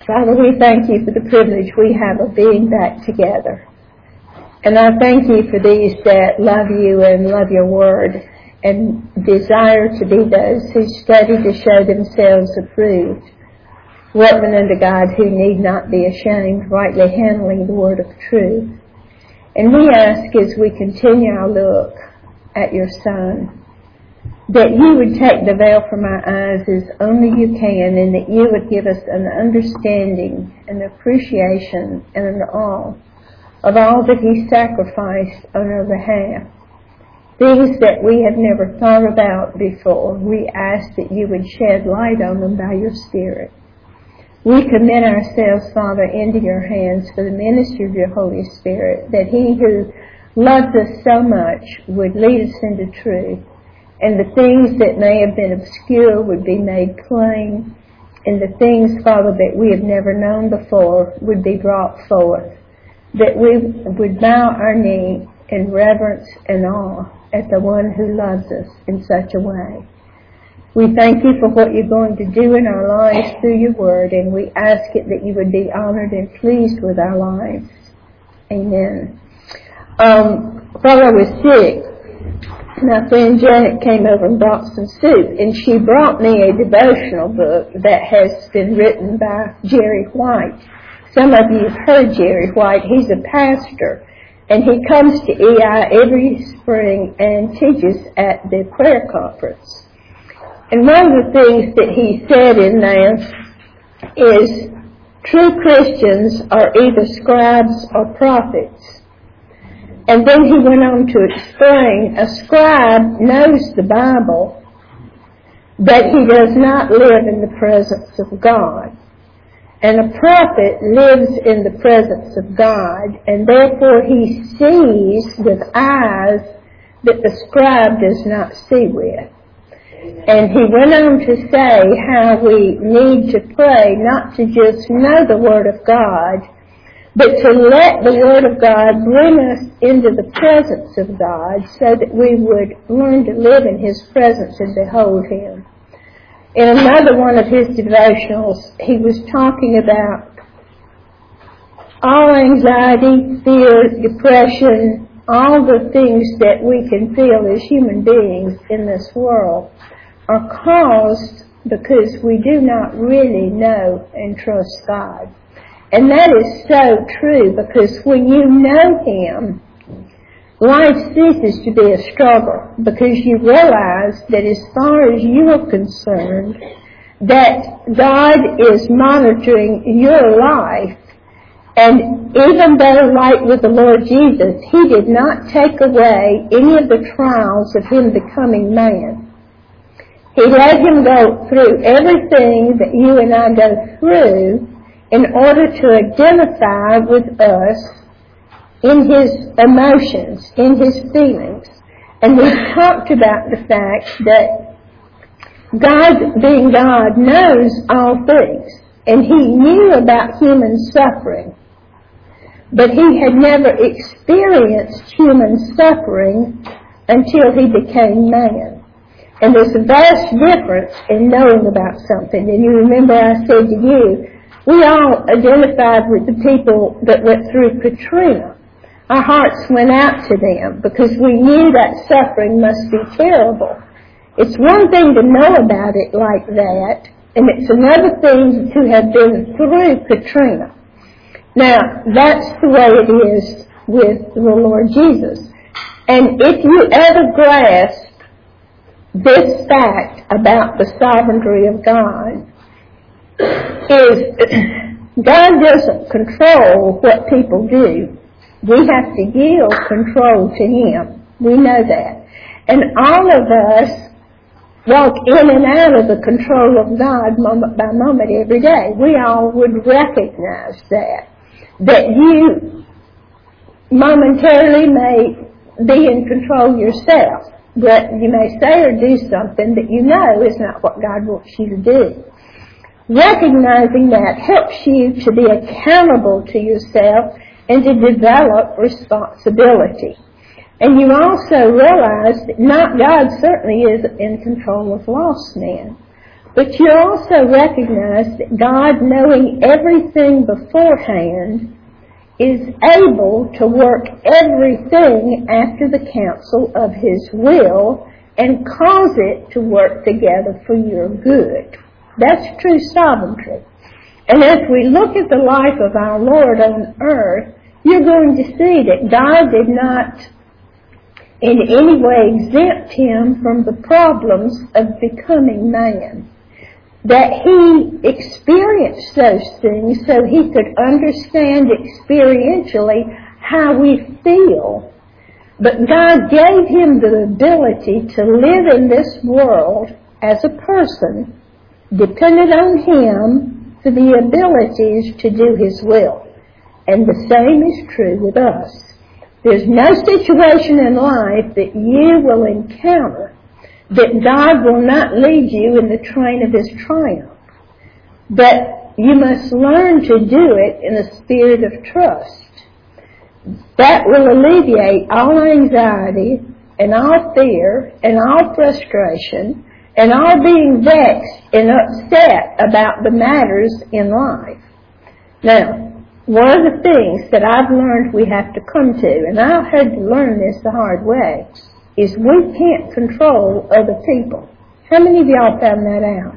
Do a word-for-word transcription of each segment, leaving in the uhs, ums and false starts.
Father, we thank you for the privilege we have of being back together. And I thank you for these that love you and love your word and desire to be those who study to show themselves approved, workmen unto God who need not be ashamed, rightly handling the word of truth. And we ask as we continue our look at your Son, that you would take the veil from our eyes as only you can, and that you would give us an understanding, an appreciation, and an awe of all that he sacrificed on our behalf. Things that we have never thought about before, we ask that you would shed light on them by your Spirit. We commit ourselves, Father, into your hands for the ministry of your Holy Spirit, that he who loves us so much would lead us into truth, and the things that may have been obscure would be made plain, and the things, Father, that we have never known before would be brought forth, that we would bow our knee in reverence and awe at the one who loves us in such a way. We thank you for what you're going to do in our lives through your word, and we ask it that you would be honored and pleased with our lives. Amen. Um, while I was sick, my friend Janet came over and brought some soup, and she brought me a devotional book that has been written by Jerry White. Some of you have heard Jerry White. He's a pastor, and he comes to E I every spring and teaches at the prayer conference. And one of the things that he said in there is, true Christians are either scribes or prophets. And then he went on to explain, a scribe knows the Bible, but he does not live in the presence of God. And a prophet lives in the presence of God, and therefore he sees with eyes that the scribe does not see with. And he went on to say how we need to pray not to just know the Word of God, but to let the Word of God bring us into the presence of God so that we would learn to live in his presence and behold him. In another one of his devotionals, he was talking about all anxiety, fear, depression, all the things that we can feel as human beings in this world are caused because we do not really know and trust God. And that is so true, because when you know him, life ceases to be a struggle, because you realize that as far as you are concerned, that God is monitoring your life. And even though, like with the Lord Jesus, he did not take away any of the trials of him becoming man. He let him go through everything that you and I go through in order to identify with us in his emotions, in his feelings. And we talked about the fact that God, being God, knows all things. And he knew about human suffering. But he had never experienced human suffering until he became man. And there's a vast difference in knowing about something. And you remember I said to you, we all identified with the people that went through Katrina. Our hearts went out to them because we knew that suffering must be terrible. It's one thing to know about it like that, and it's another thing to have been through Katrina. Now, that's the way it is with the Lord Jesus. And if you ever grasp this fact about the sovereignty of God, is God doesn't control what people do. We have to yield control to him. We know that. And all of us walk in and out of the control of God moment by moment every day. We all would recognize that. That you momentarily may be in control yourself, but you may say or do something that you know is not what God wants you to do. Recognizing that helps you to be accountable to yourself and to develop responsibility. And you also realize that not God certainly is in control of lost men, But you also recognize that God, knowing everything beforehand, is able to work everything after the counsel of His will and cause it to work together for your good. That's true sovereignty. And as we look at the life of our Lord on earth, you're going to see that God did not in any way exempt Him from the problems of becoming man. That He experienced those things so He could understand experientially how we feel. But God gave Him the ability to live in this world as a person, dependent on Him for the abilities to do His will. And the same is true with us. There's no situation in life that you will encounter that God will not lead you in the train of His triumph. But you must learn to do it in a spirit of trust. That will alleviate all anxiety and all fear and all frustration and all being vexed and upset about the matters in life. Now, one of the things that I've learned we have to come to, and I had to learn this the hard way, is we can't control other people. How many of y'all found that out?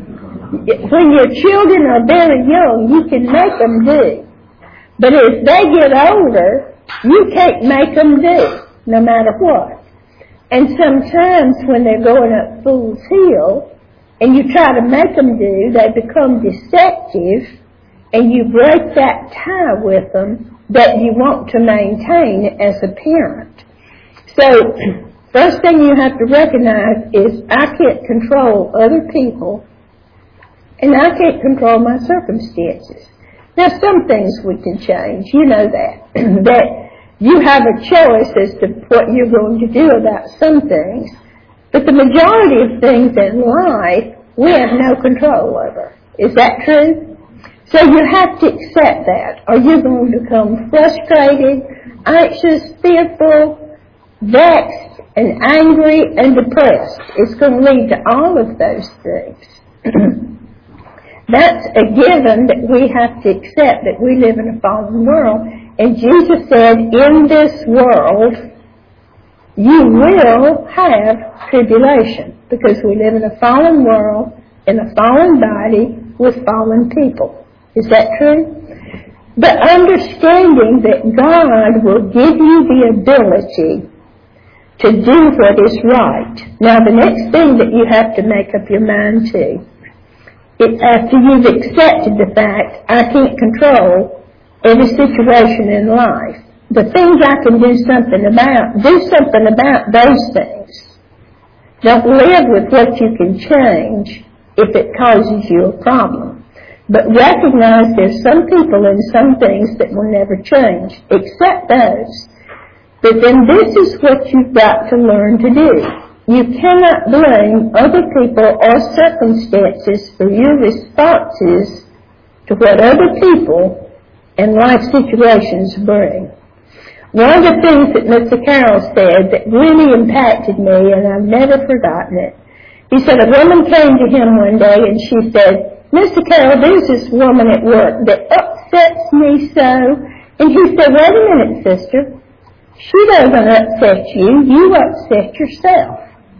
When your children are very young, you can make them do. But as they get older, you can't make them do, no matter what. And sometimes when they're going up Fool's Hill, and you try to make them do, they become deceptive, and you break that tie with them that you want to maintain as a parent. So, first thing you have to recognize is I can't control other people, and I can't control my circumstances. Now, some things we can change. You know that. That you have a choice as to what you're going to do about some things. But the majority of things in life, we have no control over. Is that true? So you have to accept that, or you're going to become frustrated, anxious, fearful, vexed, and angry, and depressed. It's going to lead to all of those things. That's a given that we have to accept, that we live in a fallen world. And Jesus said, in this world, you will have tribulation, because we live in a fallen world, in a fallen body, with fallen people. Is that true? But understanding that God will give you the ability to do what is right. Now, the next thing that you have to make up your mind to, it, after you've accepted the fact, I can't control every situation in life. The things I can do something about, do something about those things. Don't live with what you can change if it causes you a problem. But recognize there's some people and some things that will never change. Accept those. But then this is what you've got to learn to do. You cannot blame other people or circumstances for your responses to what other people and life situations bring. One of the things that Mister Carroll said that really impacted me, and I've never forgotten it, he said a woman came to him one day and she said, Mister Carroll, there's this woman at work that upsets me so. And he said, wait a minute, sister. She doesn't upset you. You upset yourself.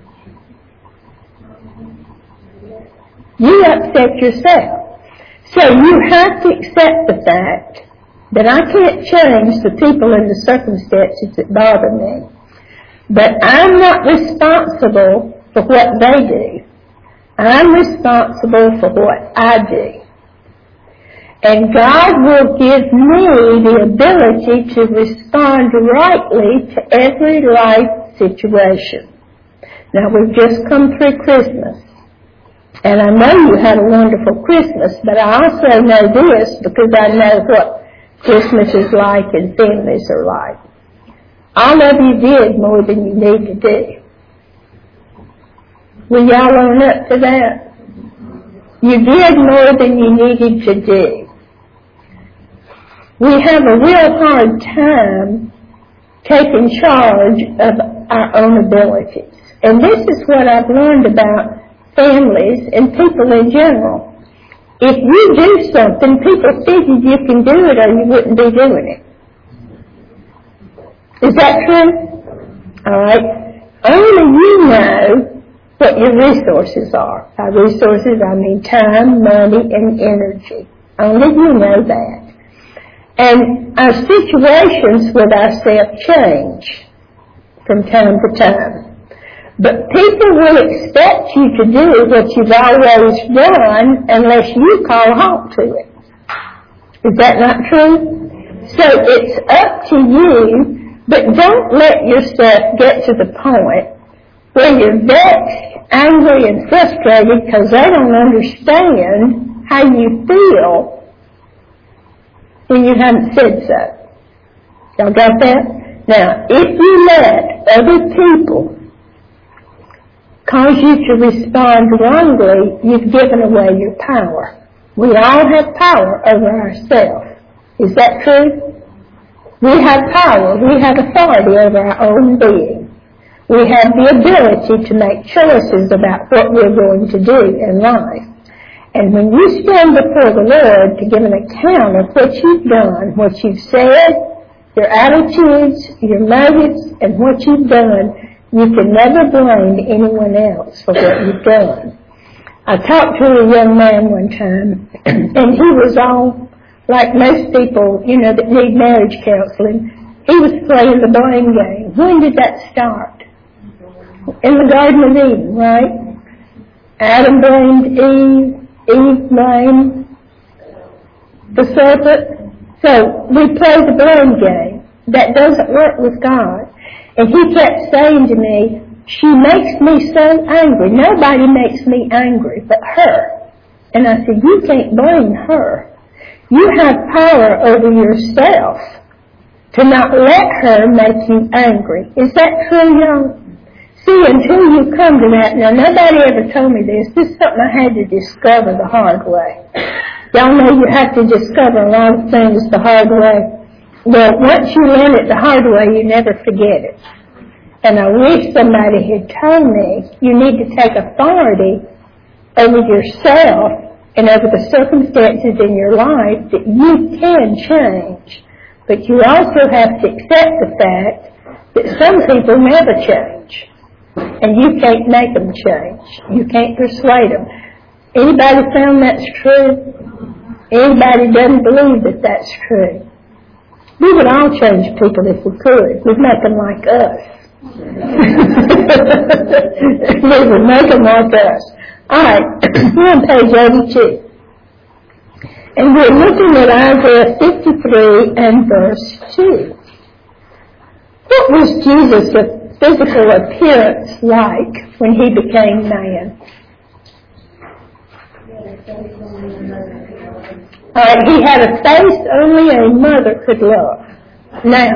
You upset yourself. So you have to accept the fact that I can't change the people and the circumstances that bother me. But I'm not responsible for what they do. I'm responsible for what I do. And God will give me the ability to respond rightly to every life situation. Now, we've just come through Christmas. And I know you had a wonderful Christmas, but I also know this because I know what Christmas is like and families are like. All of you did more than you need to do. Will y'all own up to that? You did more than you needed to do. We have a real hard time taking charge of our own abilities. And this is what I've learned about families and people in general. If you do something, people figured you can do it or you wouldn't be doing it. Is that true? All right. Only you know what your resources are. By resources, I mean time, money, and energy. Only you know that. And our situations with ourselves change from time to time. But people will expect you to do what you've always done unless you call a halt to it. Is that not true? So it's up to you, but don't let yourself get to the point where you're vexed, angry, and frustrated because they don't understand how you feel when you haven't said so. Y'all got that? Now, if you let other people cause you to respond wrongly, you've given away your power. We all have power over ourselves. Is that true? We have power. We have authority over our own being. We have the ability to make choices about what we're going to do in life. And when you stand before the Lord to give an account of what you've done, what you've said, your attitudes, your motives, and what you've done, you can never blame anyone else for what you've done. I talked to a young man one time, and he was all, like most people, you know, that need marriage counseling, he was playing the blame game. When did that start? In the Garden of Eden, right? Adam blamed Eve, Eve blamed the serpent. So we play the blame game. That doesn't work with God. And he kept saying to me, she makes me so angry. Nobody makes me angry but her. And I said, you can't blame her. You have power over yourself to not let her make you angry. Is that true, y'all? See, until you come to that, now nobody ever told me this. This is something I had to discover the hard way. Y'all know you have to discover a lot of things the hard way. Well, once you learn it the hard way, you never forget it. And I wish somebody had told me you need to take authority over yourself and over the circumstances in your life that you can change. But you also have to accept the fact that some people never change. And you can't make them change. You can't persuade them. Anybody found that's true? Anybody doesn't believe that that's true? We would all change people if we could. We'd make them like us. We would make them like us. All right, we're on page eighty-two. And we're looking at Isaiah fifty-three and verse two. What was Jesus' physical appearance like when he became man? All right, he had a face only a mother could love. Now,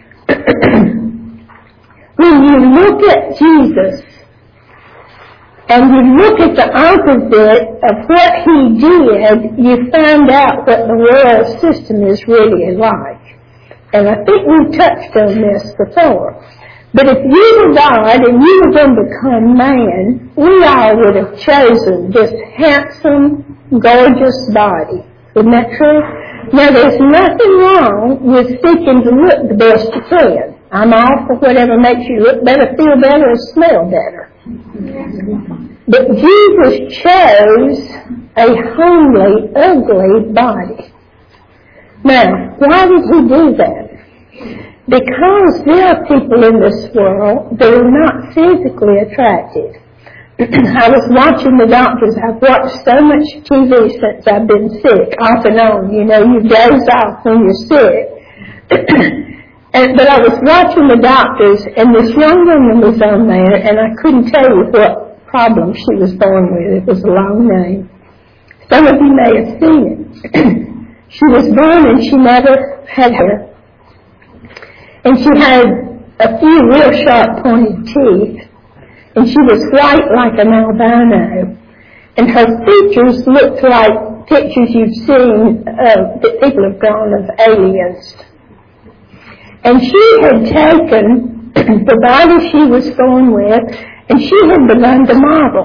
when you look at Jesus and you look at the opposite of what he did, you find out what the world system is really like. And I think we touched on this before. But if you were God and you were going to become man, we all would have chosen this handsome, gorgeous body. Isn't that true? Now, there's nothing wrong with seeking to look the best you can. I'm all for whatever makes you look better, feel better, or smell better. But Jesus chose a homely, ugly body. Now, why did he do that? Because there are people in this world that are not physically attractive. I was watching the doctors. I've watched so much T V since I've been sick, off and on. You know, you doze off when you're sick. and, but I was watching the doctors, and this young woman was on there, and I couldn't tell you what problem she was born with. It was a long name. Some of you may have seen it. She was born and she never had hair. And she had a few real sharp pointed teeth. And she was white like an albino. And her features looked like pictures you've seen uh, that people have drawn of aliens. And she had taken the body she was born with, and she had begun to model.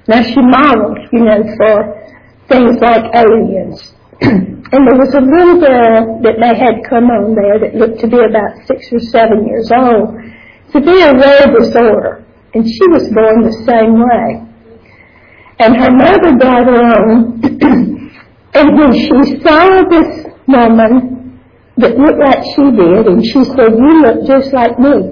Now she modeled, you know, for things like aliens. And there was a little girl that they had come on there that looked to be about six or seven years old, severe rare disorder, and she was born the same way. And her mother brought her on, and when she saw this woman that looked like she did, and she said, "You look just like me."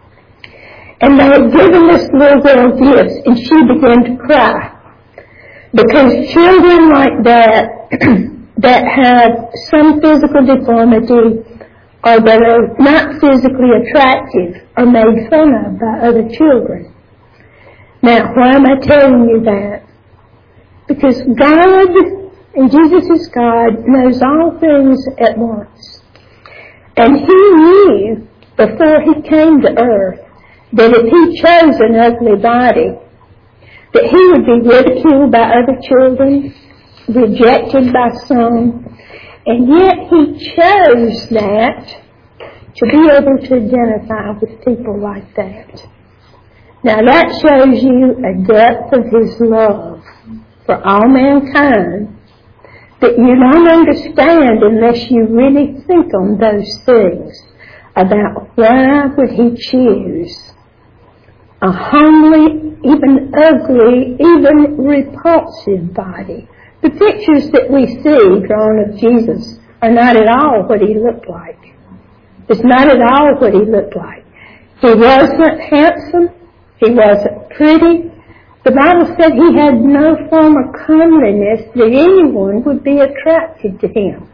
And they had given this little girl gifts, and she began to cry. Because children like that, that have some physical deformity or that are not physically attractive, are made fun of by other children. Now, why am I telling you that? Because God, and Jesus is God, knows all things at once. And He knew before He came to earth that if He chose an ugly body, that He would be ridiculed by other children, rejected by some, and yet He chose that to be able to identify with people like that. Now that shows you a depth of His love for all mankind that you don't understand unless you really think on those things about why would He choose a homely, even ugly, even repulsive body. The pictures that we see drawn of Jesus are not at all what He looked like. It's not at all what He looked like. He wasn't handsome. He wasn't pretty. The Bible said He had no form of comeliness that anyone would be attracted to Him.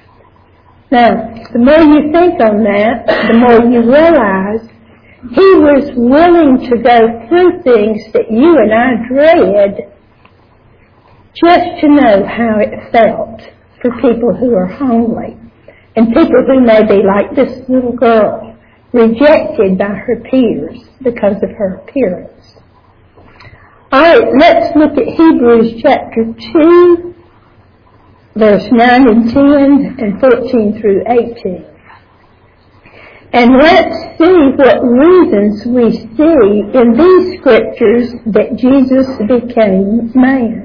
Now, the more you think on that, the more you realize He was willing to go through things that you and I dread just to know how it felt for people who are homely and people who may be like this little girl, rejected by her peers because of her appearance. All right, let's look at Hebrews chapter two, verse nine and ten and fourteen through eighteen. And let's see what reasons we see in these scriptures that Jesus became man.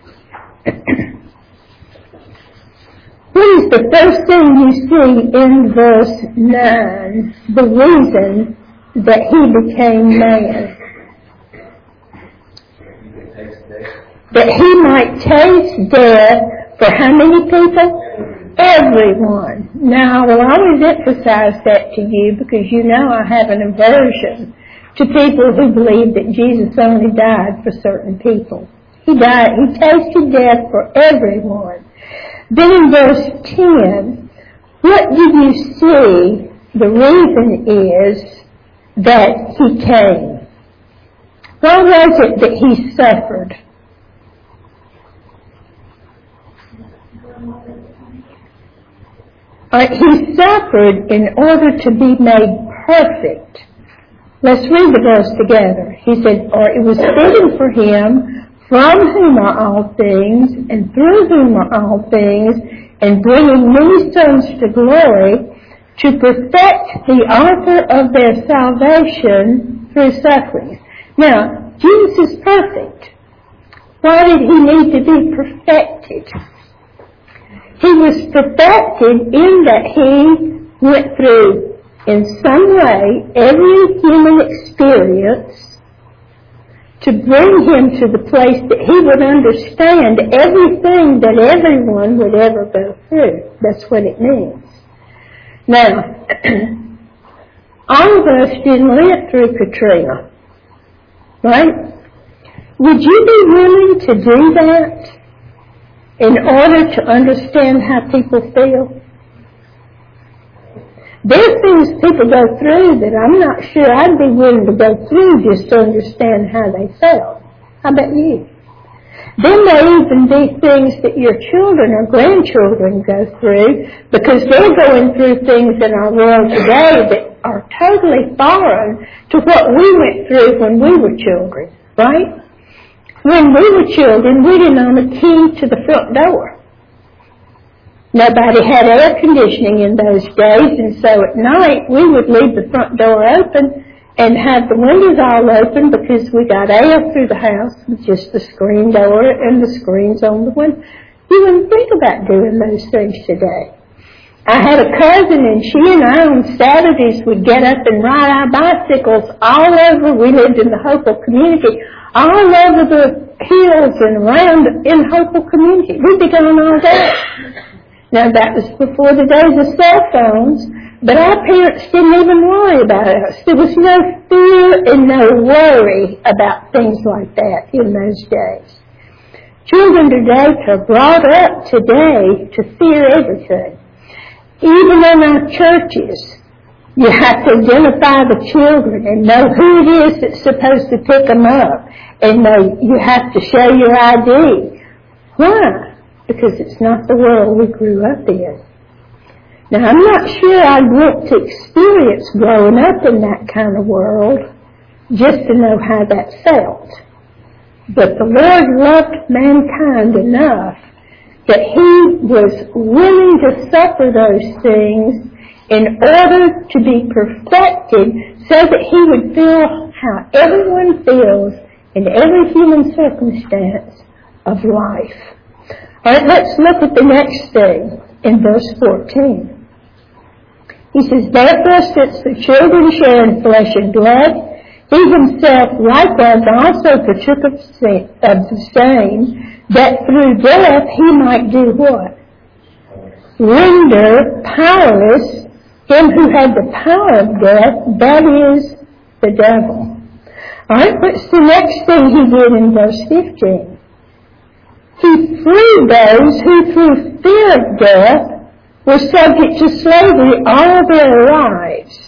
What is the first thing you see in verse nine? The reason that He became man. That He might taste death for how many people? Everyone. Now, I will always emphasize that to you because you know I have an aversion to people who believe that Jesus only died for certain people. He died, He tasted death for everyone. Then in verse ten, what did you see? The reason is that He came. Why was it that He suffered? Uh, he suffered in order to be made perfect. Let's read the verse together. He said, "For it was fitting for Him, from whom are all things, and through whom are all things, and bringing many souls to glory, to perfect the author of their salvation through sufferings." Now, Jesus is perfect. Why did He need to be perfected? He was perfected in that He went through, in some way, every human experience to bring Him to the place that He would understand everything that everyone would ever go through. That's what it means. Now, all of us didn't live through Katrina, right? Would you be willing to do that in order to understand how people feel? There are things people go through that I'm not sure I'd be willing to go through just to understand how they felt. How about you? There may even be things that your children or grandchildren go through because they're going through things in our world today that are totally foreign to what we went through when we were children, right? When we were children, we didn't own a key to the front door. Nobody had air conditioning in those days, and so at night we would leave the front door open and have the windows all open because we got air through the house with just the screen door and the screens on the window. You wouldn't think about doing those things today. I had a cousin, and she and I on Saturdays would get up and ride our bicycles all over. We lived in the Hopewell community, all over the hills and around in Hopewell community. We'd be gone all day. Now, that was before the days of cell phones, but our parents didn't even worry about us. There was no fear and no worry about things like that in those days. Children today are brought up today to fear everything. Even in our churches, you have to identify the children and know who it is that's supposed to pick them up. And know you have to show your I D. Why? Because it's not the world we grew up in. Now, I'm not sure I'd want to experience growing up in that kind of world just to know how that felt. But the Lord loved mankind enough that He was willing to suffer those things in order to be perfected so that He would feel how everyone feels in every human circumstance of life. All right, let's look at the next thing in verse fourteen. He says, therefore, since the children share in flesh and blood, He Himself likewise also partook of the same, that through death He might do what? Render powerless him who had the power of death, that is, the devil. All right, what's the next thing He did in verse fifteen? He freed those who through fear of death were subject to slavery all their lives.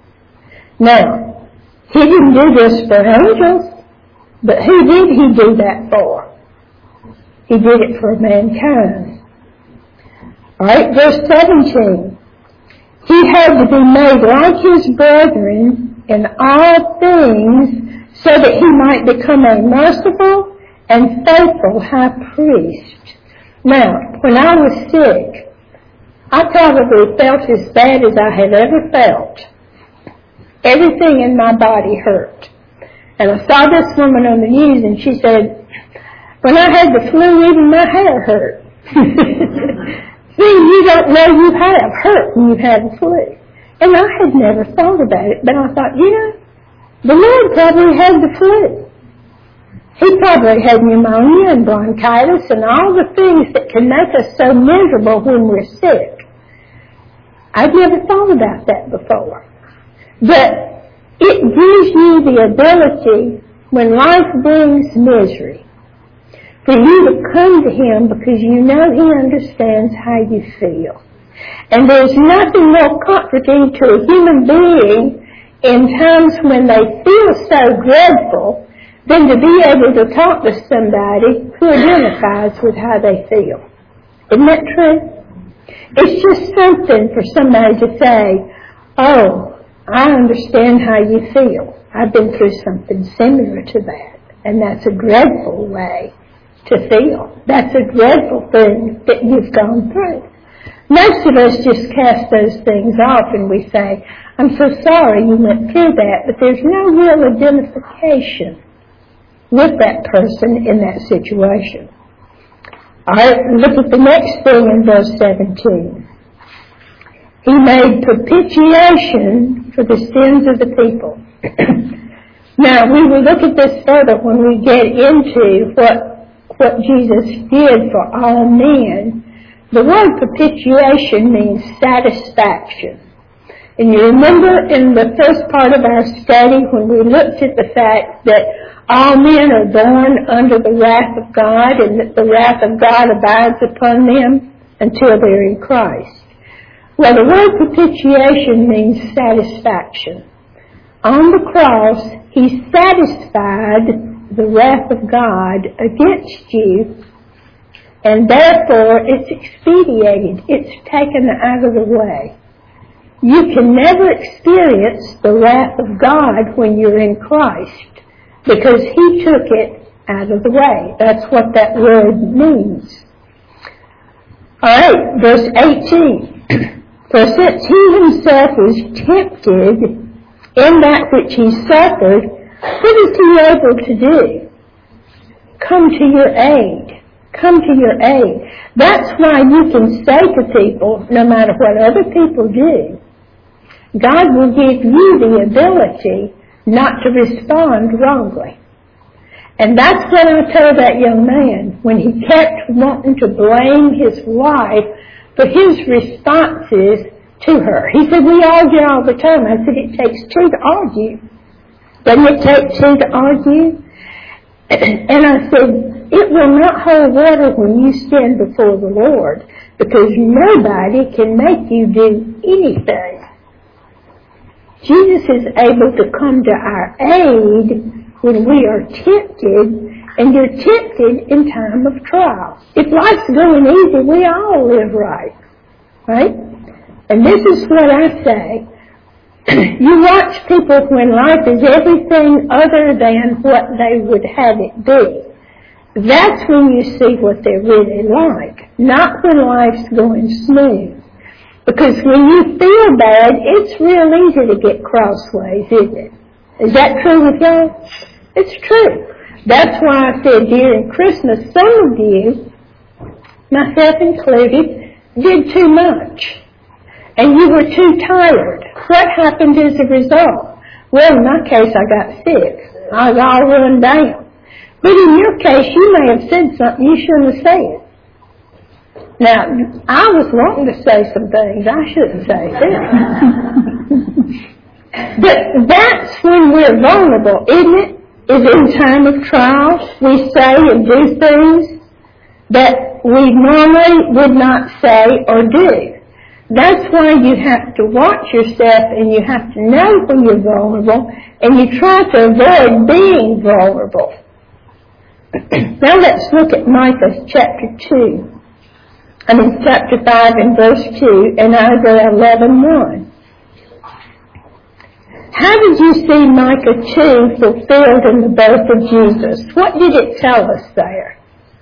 Now, He didn't do this for angels, but who did He do that for? He did it for mankind. All right, verse seventeen. He had to be made like His brethren in all things so that He might become a merciful and faithful high priest. Now, when I was sick, I probably felt as bad as I had ever felt. Everything in my body hurt. And I saw this woman on the news, and she said, when I had the flu, even my hair hurt. See, you don't know you have hurt when you've had the flu. And I had never thought about it, but I thought, you know, the Lord probably had the flu. He probably had pneumonia and bronchitis and all the things that can make us so miserable when we're sick. I'd never thought about that before. But it gives you the ability, when life brings misery, for you to come to Him because you know He understands how you feel. And there's nothing more comforting to a human being in times when they feel so dreadful than to be able to talk to somebody who identifies with how they feel. Isn't that true? It's just something for somebody to say, oh, I understand how you feel. I've been through something similar to that. And that's a dreadful way to feel. That's a dreadful thing that you've gone through. Most of us just cast those things off and we say, I'm so sorry you went through that, but there's no real identification with that person in that situation. All right, look at the next thing in verse seventeen. He made propitiation for the sins of the people. Now, we will look at this further when we get into what, what Jesus did for all men. The word propitiation means satisfaction. And you remember in the first part of our study when we looked at the fact that all men are born under the wrath of God and that the wrath of God abides upon them until they're in Christ. Well, the word propitiation means satisfaction. On the cross, He satisfied the wrath of God against you, and therefore it's expedited. It's taken out of the way. You can never experience the wrath of God when you're in Christ because He took it out of the way. That's what that word means. All right, verse eighteen. For since He Himself was tempted in that which he suffered, what is he able to do? Come to your aid. Come to your aid. That's why you can say to people, no matter what other people do, God will give you the ability not to respond wrongly. And that's what I told that young man when he kept wanting to blame his wife for his responses to her. He said, we argue all the time. I said, it takes two to argue. Doesn't it take two to argue? And I said, it will not hold water when you stand before the Lord, because nobody can make you do anything. Jesus is able to come to our aid when we are tempted, and you're tempted in time of trial. If life's going easy, we all live right. Right? And this is what I say. You watch people when life is everything other than what they would have it be. That's when you see what they're really like, not when life's going smooth. Because when you feel bad, it's real easy to get crossways, isn't it? Is that true with y'all? It's true. That's why I said during Christmas, some of you, myself included, did too much. And you were too tired. What happened as a result? Well, in my case, I got sick. I was all run down. But in your case, you may have said something you shouldn't have said. Now, I was wanting to say some things I shouldn't say. But that's when we're vulnerable, isn't it? Is in time of trial, we say and do things that we normally would not say or do. That's why you have to watch yourself, and you have to know when you're vulnerable, and you try to avoid being vulnerable. Now let's look at Micah chapter two. I mean chapter five and verse two, and Isaiah eleven one. How did you see Micah two fulfilled in the birth of Jesus? What did it tell us there?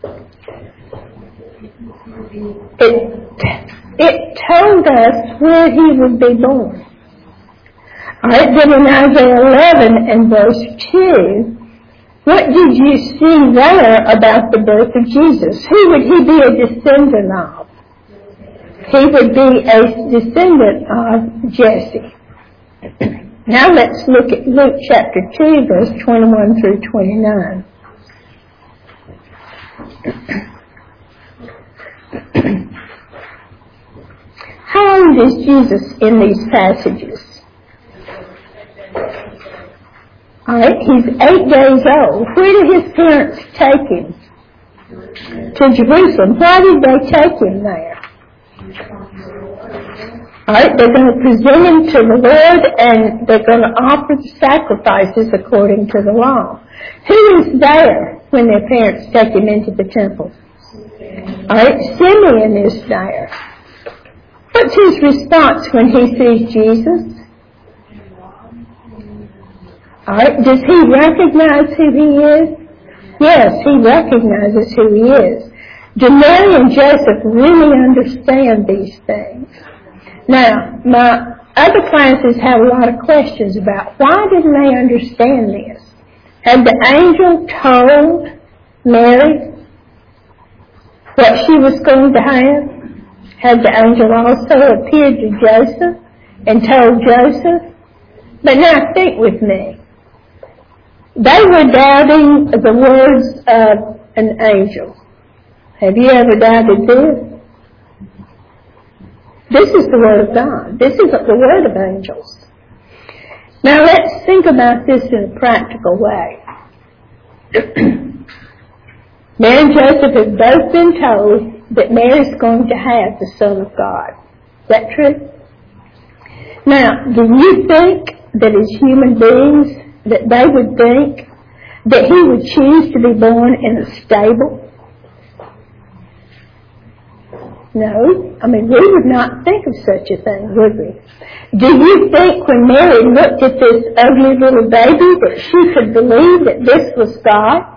It It told us where he would be born. Alright, then in Isaiah eleven and verse two, what did you see there about the birth of Jesus? Who would he be a descendant of? He would be a descendant of Jesse. Now let's look at Luke chapter two, verse twenty-one through twenty-nine. How old is Jesus in these passages? All right, he's eight days old. Where did his parents take him? To Jerusalem. Why did they take him there? All right, they're going to present him to the Lord, and they're going to offer the sacrifices according to the law. Who is there when their parents take him into the temple? All right, Simeon is there. What's his response when he sees Jesus? All right, does he recognize who he is? Yes, he recognizes who he is. Do Mary and Joseph really understand these things? Now, my other classes had a lot of questions about why didn't they understand this? Had the angel told Mary what she was going to have? Had the angel also appeared to Joseph and told Joseph? But now think with me. They were doubting the words of an angel. Have you ever doubted this? This is the Word of God. This isn't the word of angels. Now let's think about this in a practical way. Mary and Joseph have both been told that Mary's going to have the Son of God. Is that true? Now, do you think that as human beings that they would think that he would choose to be born in a stable? No. I mean, we would not think of such a thing, would we? Do you think when Mary looked at this ugly little baby that she could believe that this was God?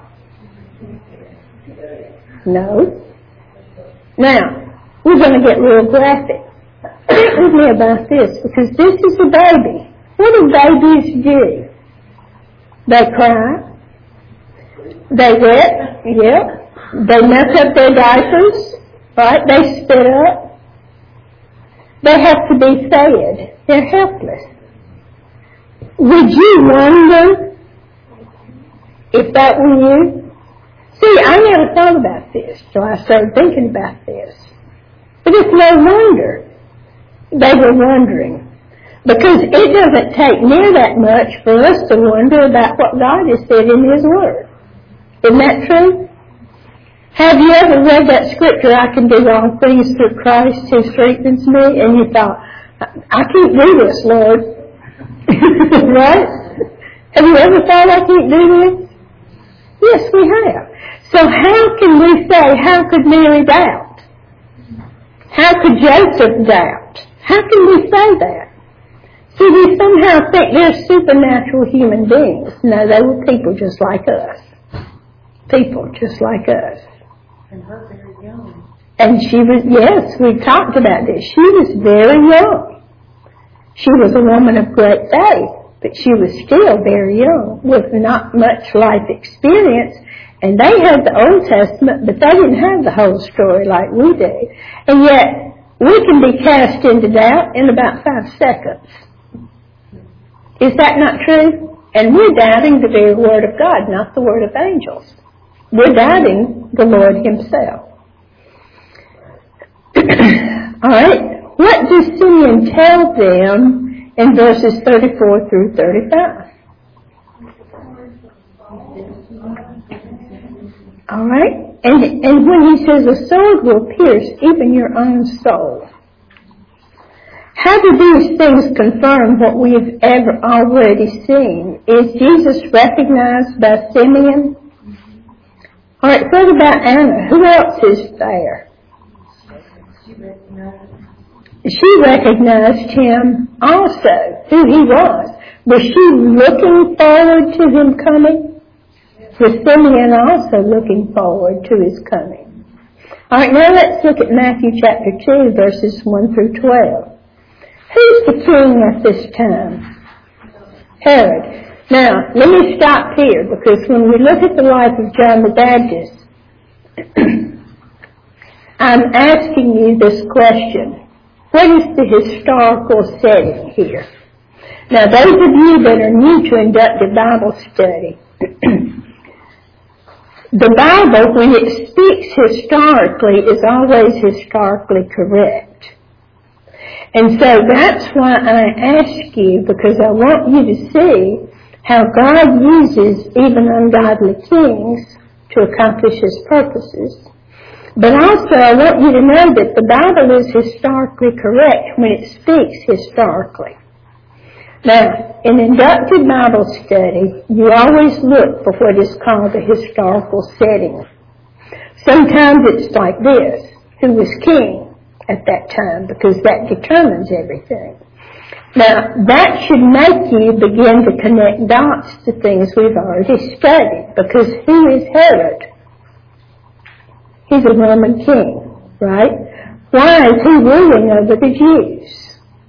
No. Now, we're going to get real graphic. Think with me about this, because this is a baby. What do babies do? They cry. They wet. Yeah. They mess up their diapers. Right? They spit up. They have to be fed. They're helpless. Would you wonder if that were you? See, I never thought about this till I started thinking about this. But it's no wonder they were wondering. Because it doesn't take near that much for us to wonder about what God has said in His Word. Isn't that true? Have you ever read that scripture, I can do all things through Christ who strengthens me? And you thought, I can't do this, Lord. Right? Have you ever thought I can't do this? Yes, we have. So how can we say, how could Mary doubt? How could Joseph doubt? How can we say that? See, we somehow think they're supernatural human beings. No, they were people just like us. People just like us. And her very young. And she was, yes, we talked about this. She was very young. She was a woman of great faith, but she was still very young with not much life experience. And they had the Old Testament, but they didn't have the whole story like we do. And yet, we can be cast into doubt in about five seconds. Is that not true? And we're doubting the very Word of God, not the Word of angels. We're doubting the Lord Himself. All right. What does Simeon tell them in verses thirty-four through thirty-five? All right. And, and when he says a sword will pierce even your own soul. How do these things confirm what we've ever already seen? Is Jesus recognized by Simeon? All right, what about Anna? Who else is there? She recognized him also, who he was. Was she looking forward to him coming? Was Simeon also looking forward to his coming? All right, now let's look at Matthew chapter two, verses one through twelve. Who's the king at this time? Herod. Now, let me stop here, because when we look at the life of John the Baptist, I'm asking you this question. What is the historical setting here? Now, those of you that are new to inductive Bible study, the Bible, when it speaks historically, is always historically correct. And so that's why I ask you, because I want you to see how God uses even ungodly kings to accomplish His purposes. But also I want you to know that the Bible is historically correct when it speaks historically. Now, in inductive Bible study, you always look for what is called a historical setting. Sometimes it's like this: who was king at that time, because that determines everything. Now, that should make you begin to connect dots to things we've already studied, because who is Herod? He's a Roman king, right? Why is he ruling over the Jews?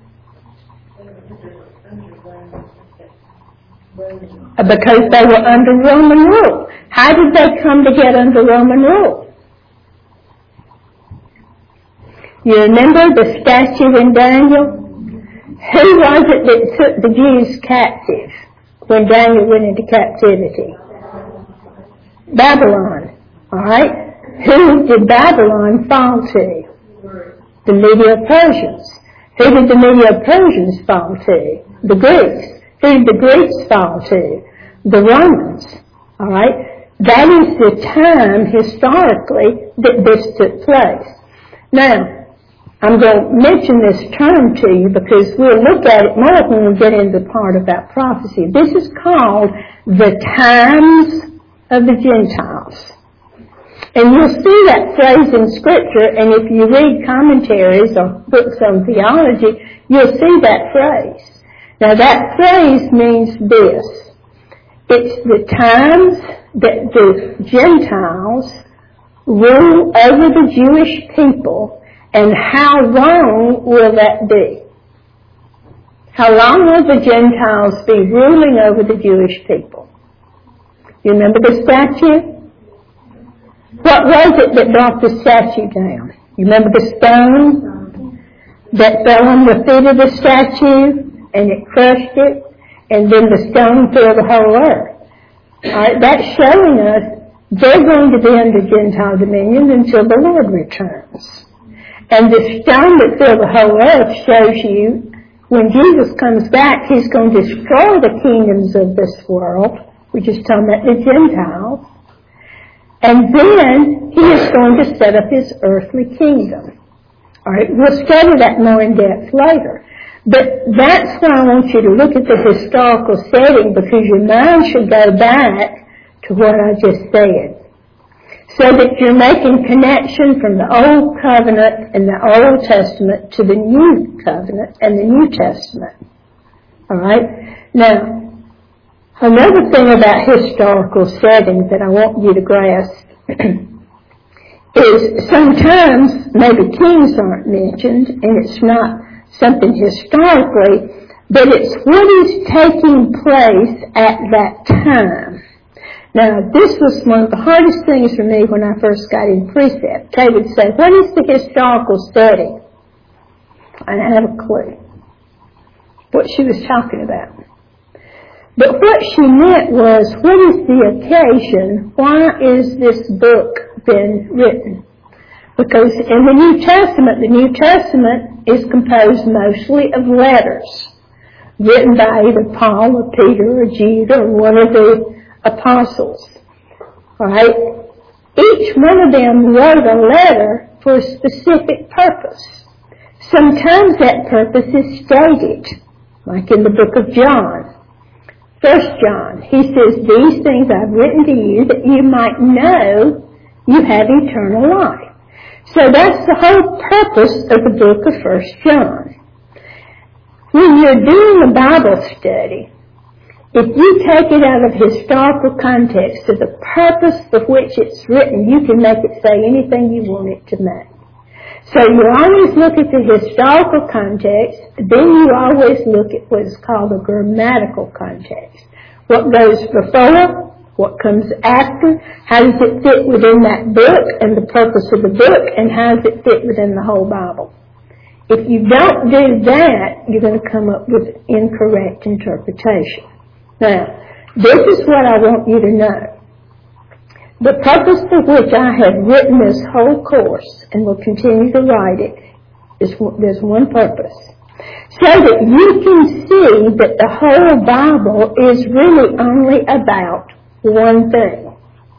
Because they were under Roman rule. How did they come to get under Roman rule? You remember the statue in Daniel? Who was it that took the Jews captive when Daniel went into captivity? Babylon. All right? Who did Babylon fall to? The Medo-Persians. Who did the Medo-Persians fall to? The Greeks. Who did the Greeks fall to? The Romans. All right? That is the time historically that this took place. Now, I'm going to mention this term to you because we'll look at it more when we get into the part about prophecy. This is called the times of the Gentiles. And you'll see that phrase in Scripture, and if you read commentaries or books on theology, you'll see that phrase. Now that phrase means this. It's the times that the Gentiles rule over the Jewish people. And how long will that be? how long will the Gentiles be ruling over the Jewish people? You remember the statue? What was it that brought the statue down? You remember the stone that fell on the feet of the statue and it crushed it, and then the stone filled the whole earth? All right, that's showing us they're going to be under Gentile dominion until the Lord returns. And the stone that filled the whole earth shows you when Jesus comes back, he's going to destroy the kingdoms of this world. We're just talking about the Gentiles. And then he is going to set up his earthly kingdom. All right, we'll study that more in depth later. But that's why I want you to look at the historical setting, because your mind should go back to what I just said, so that you're making connection from the Old Covenant and the Old Testament to the New Covenant and the New Testament. All right? Now, another thing about historical settings that I want you to grasp is sometimes maybe kings aren't mentioned, and it's not something historically, but it's what is taking place at that time. Now, this was one of the hardest things for me when I first got in precept. They would say, what is the historical setting? I didn't have a clue what she was talking about. But what she meant was, what is the occasion? Why is this book been written? Because in the New Testament, the New Testament is composed mostly of letters written by either Paul or Peter or Jude or one of the apostles. All right? Each one of them wrote a letter for a specific purpose. Sometimes that purpose is stated, like in the book of John. First John, he says, these things I've written to you that you might know you have eternal life. So that's the whole purpose of the book of First John. When you're doing a Bible study, if you take it out of historical context to the purpose for which it's written, you can make it say anything you want it to make. So you always look at the historical context, then you always look at what is called a grammatical context. What goes before, what comes after, how does it fit within that book and the purpose of the book, and how does it fit within the whole Bible. If you don't do that, you're going to come up with incorrect interpretation. Now, this is what I want you to know. The purpose for which I have written this whole course, and will continue to write it, is there's one purpose. So that you can see that the whole Bible is really only about one thing.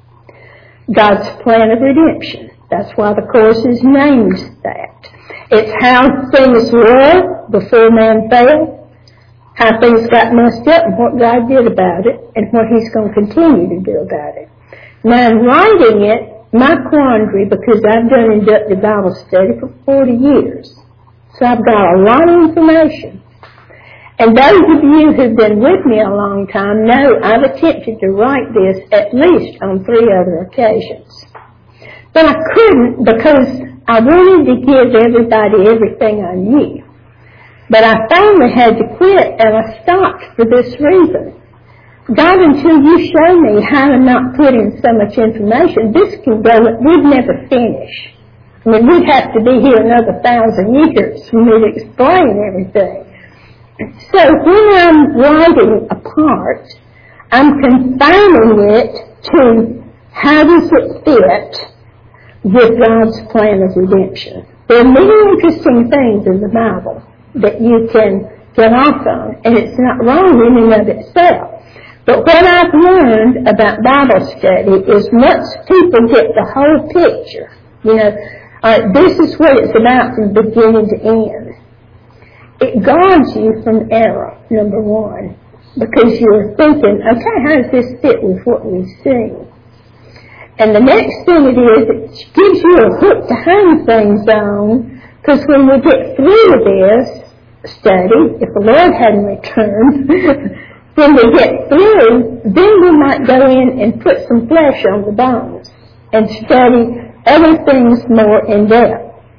God's plan of redemption. That's why the course is named that. It's how things were before man fell, how things got messed up, and what God did about it, and what he's going to continue to do about it. Now, in writing it, my quandary, because I've done inductive Bible study for forty years, so I've got a lot of information. And those of you who've been with me a long time know I've attempted to write this at least on three other occasions. But I couldn't, because I wanted to give everybody everything I knew. But I finally had to quit, and I stopped for this reason. God, until you show me how to not put in so much information, this can go, we'd never finish. I mean, we'd have to be here another thousand years for me to explain everything. So when I'm writing a part, I'm confining it to how does it fit with God's plan of redemption. There are many interesting things in the Bible that you can get off on, and it's not wrong in and of itself. But what I've learned about Bible study is once people get the whole picture, you know, uh, this is what it's about from beginning to end. It guards you from error, number one, because you're thinking, okay, how does this fit with what we've seen? And the next thing it is, it gives you a hook to hang things on, because when we get through this study, if the Lord hadn't returned, when we get through, then we might go in and put some flesh on the bones and study other things more in depth.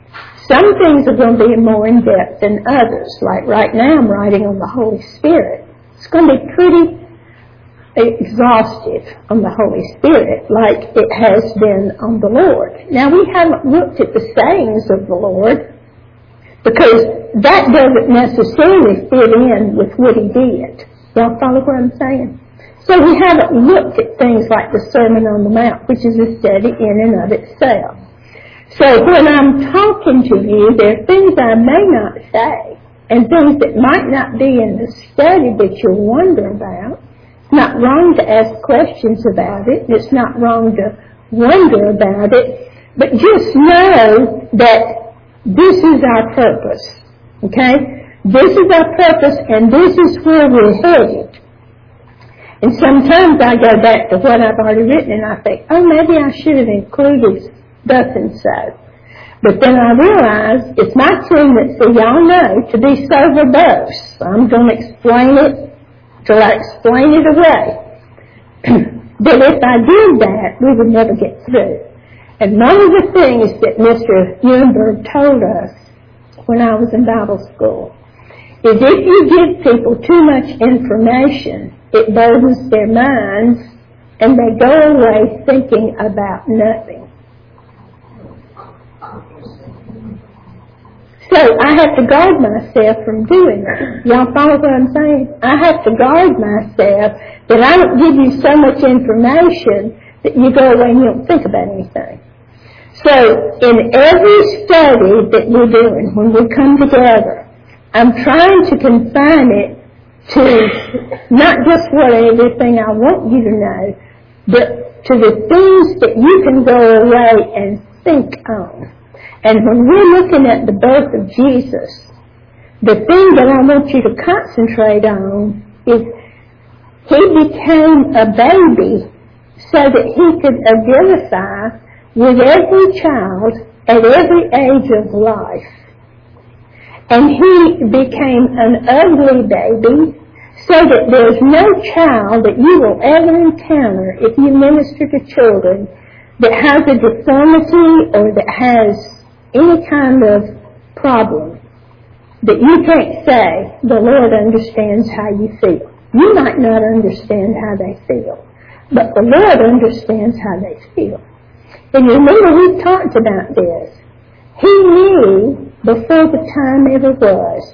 Some things are going to be more in depth than others. Like right now I'm writing on the Holy Spirit. It's going to be pretty exhaustive on the Holy Spirit like it has been on the Lord. Now we haven't looked at the sayings of the Lord because that doesn't necessarily fit in with what He did. Y'all follow what I'm saying? So we haven't looked at things like the Sermon on the Mount, which is a study in and of itself. So when I'm talking to you, there are things I may not say and things that might not be in the study that you're wondering about. It's not wrong to ask questions about it. It's not wrong to wonder about it. But just know that this is our purpose. Okay? This is our purpose and this is where we're headed. And sometimes I go back to what I've already written and I think, oh, maybe I should have included thus and so. But then I realize it's my tendency, y'all know, to be so verbose. I'm going to explain it till I explain it away. But if I did that, we would never get through. And one of the things that Mister Nuremberg told us when I was in Bible school is if you give people too much information, it burdens their minds and they go away thinking about nothing. So I have to guard myself from doing that. Y'all follow what I'm saying? I have to guard myself that I don't give you so much information that you go away and you don't think about anything. So in every study that we're doing, when we come together, I'm trying to confine it to not just what everything I want you to know, but to the things that you can go away and think on. And when we're looking at the birth of Jesus, the thing that I want you to concentrate on is He became a baby so that He could identify with every child at every age of life. And He became an ugly baby so that there's no child that you will ever encounter if you minister to children that has a deformity or that has any kind of problem that you can't say, the Lord understands how you feel. You might not understand how they feel, but the Lord understands how they feel. And remember, we've talked about this. He knew before the time ever was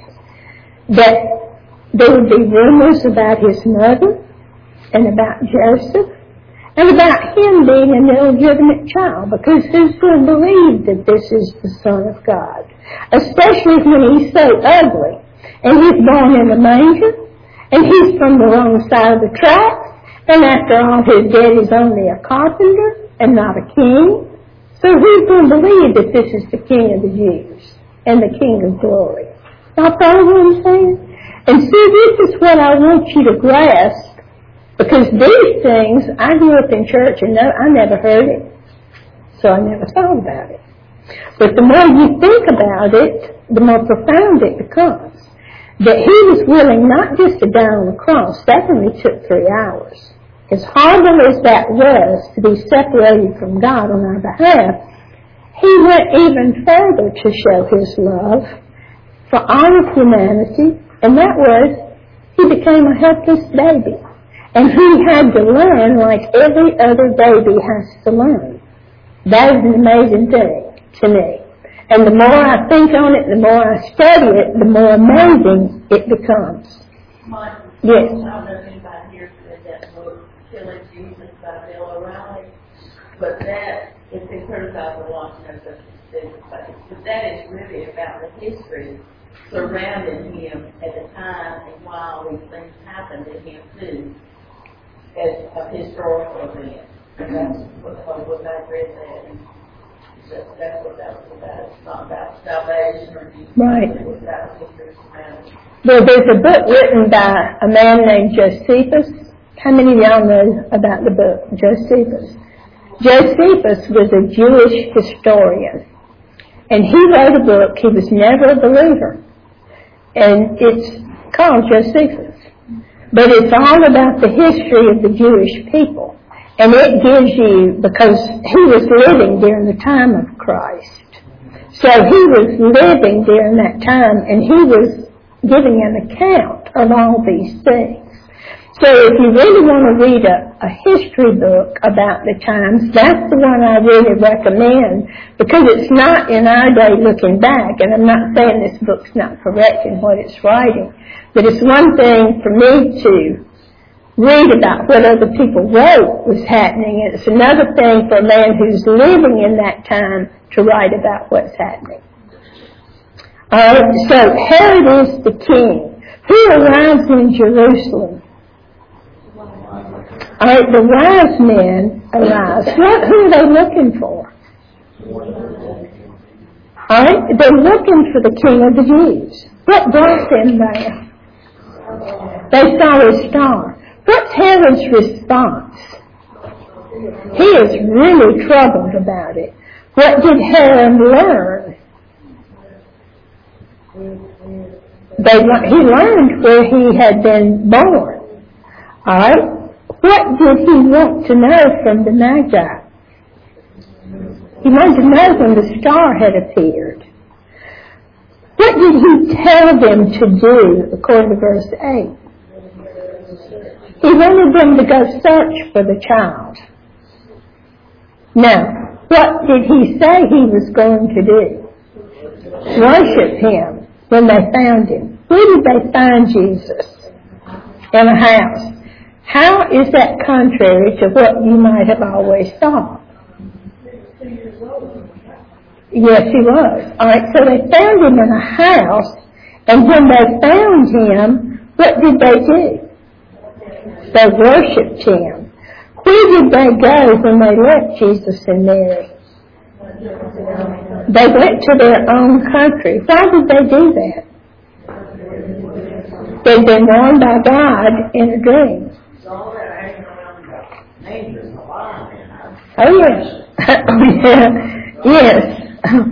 that there would be rumors about His mother and about Joseph and about Him being an illegitimate child, because who's going to believe that this is the Son of God? Especially when He's so ugly, and He's born in a manger, and He's from the wrong side of the tracks, and after all, His daddy's only a carpenter and not a king. So who's going to believe that this is the King of the Jews and the King of glory? Now follow what I'm saying? And see, this is what I want you to grasp. Because these things, I grew up in church and no, I never heard it, so I never thought about it. But the more you think about it, the more profound it becomes. That He was willing not just to die on the cross, that only took three hours. As horrible as that was to be separated from God on our behalf, He went even further to show His love for all of humanity, and that was, He became a helpless baby. And He had to learn like every other baby has to learn. That is an amazing thing to me. And the more I think on it, the more I study it, the more amazing it becomes. Mike, yes. I don't know if anybody here read that book, Killing Jesus by Bill O'Reilly. But that, it's been criticized a lot, you know, such as but that is really about the history surrounding Him at the time and why all these things happened to Him too. As a historical event. And that's what the whole book I read that. And that's, that's what that was about. It's not about salvation or Jesus. Right. It was about history surrounding. Well, there's a book written by a man named Josephus. How many of y'all know about the book, Josephus? Josephus was a Jewish historian. And he wrote a book. He was never a believer. And it's called Josephus. But it's all about the history of the Jewish people. And it gives you, because he was living during the time of Christ. So he was living during that time, and he was giving an account of all these things. So if you really want to read a, a history book about the times, that's the one I really recommend, because it's not in our day looking back, and I'm not saying this book's not correct in what it's writing, but it's one thing for me to read about what other people wrote was happening, and it's another thing for a man who's living in that time to write about what's happening. Alright, so Herod is the king. Who arrives in Jerusalem? Alright, the wise men arise. What, who are they looking for? Alright, they're looking for the king of the Jews. What brought them there? They saw his star. What's Herod's response? He is really troubled about it. What did Herod learn? They, he learned where he had been born. Alright? What did he want to know from the Magi? He wanted to know when the star had appeared. What did he tell them to do, according to verse eight? He wanted them to go search for the child. Now, what did he say he was going to do? Worship him when they found him. Where did they find Jesus? In a house. How is that contrary to what you might have always thought? Yes, he was. All right, so they found him in a house, and when they found him, what did they do? They worshipped him. Where did they go when they left Jesus and Mary? They went to their own country. Why did they do that? They'd been warned by God in a dream. Oh, yes. Yes.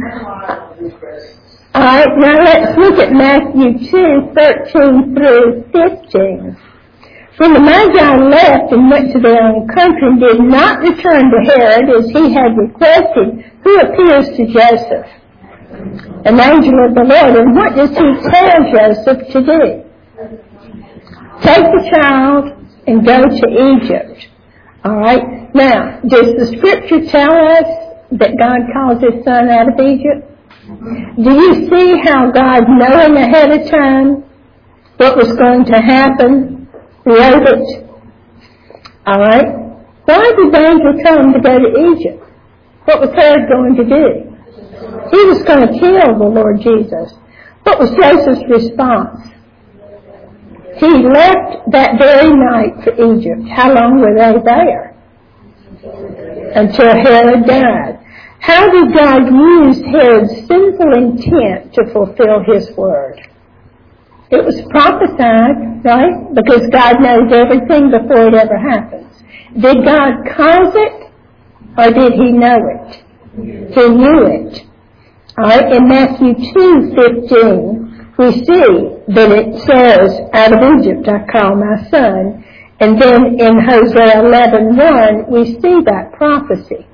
All right, now let's look at Matthew two, thirteen through fifteen. When the Magi left and went to their own country and did not return to Herod as he had requested, who appears to Joseph? An angel of the Lord. And what does he tell Joseph to do? Take the child and go to Egypt. All right. Now, does the scripture tell us that God calls his son out of Egypt? Do you see how God, knowing ahead of time what was going to happen, wrote it? All right. Why did the angel tell him to go to Egypt? What was Herod going to do? He was going to kill the Lord Jesus. What was Joseph's response? He left that very night for Egypt. How long were they there? Until Herod died. How did God use Herod's sinful intent to fulfill his word? It was prophesied, right? Because God knows everything before it ever happens. Did God cause it, or did he know it? He knew it. All right, in Matthew two fifteen, we see that it says, out of Egypt I call my son. And then in Hosea eleven one, we see that prophecy.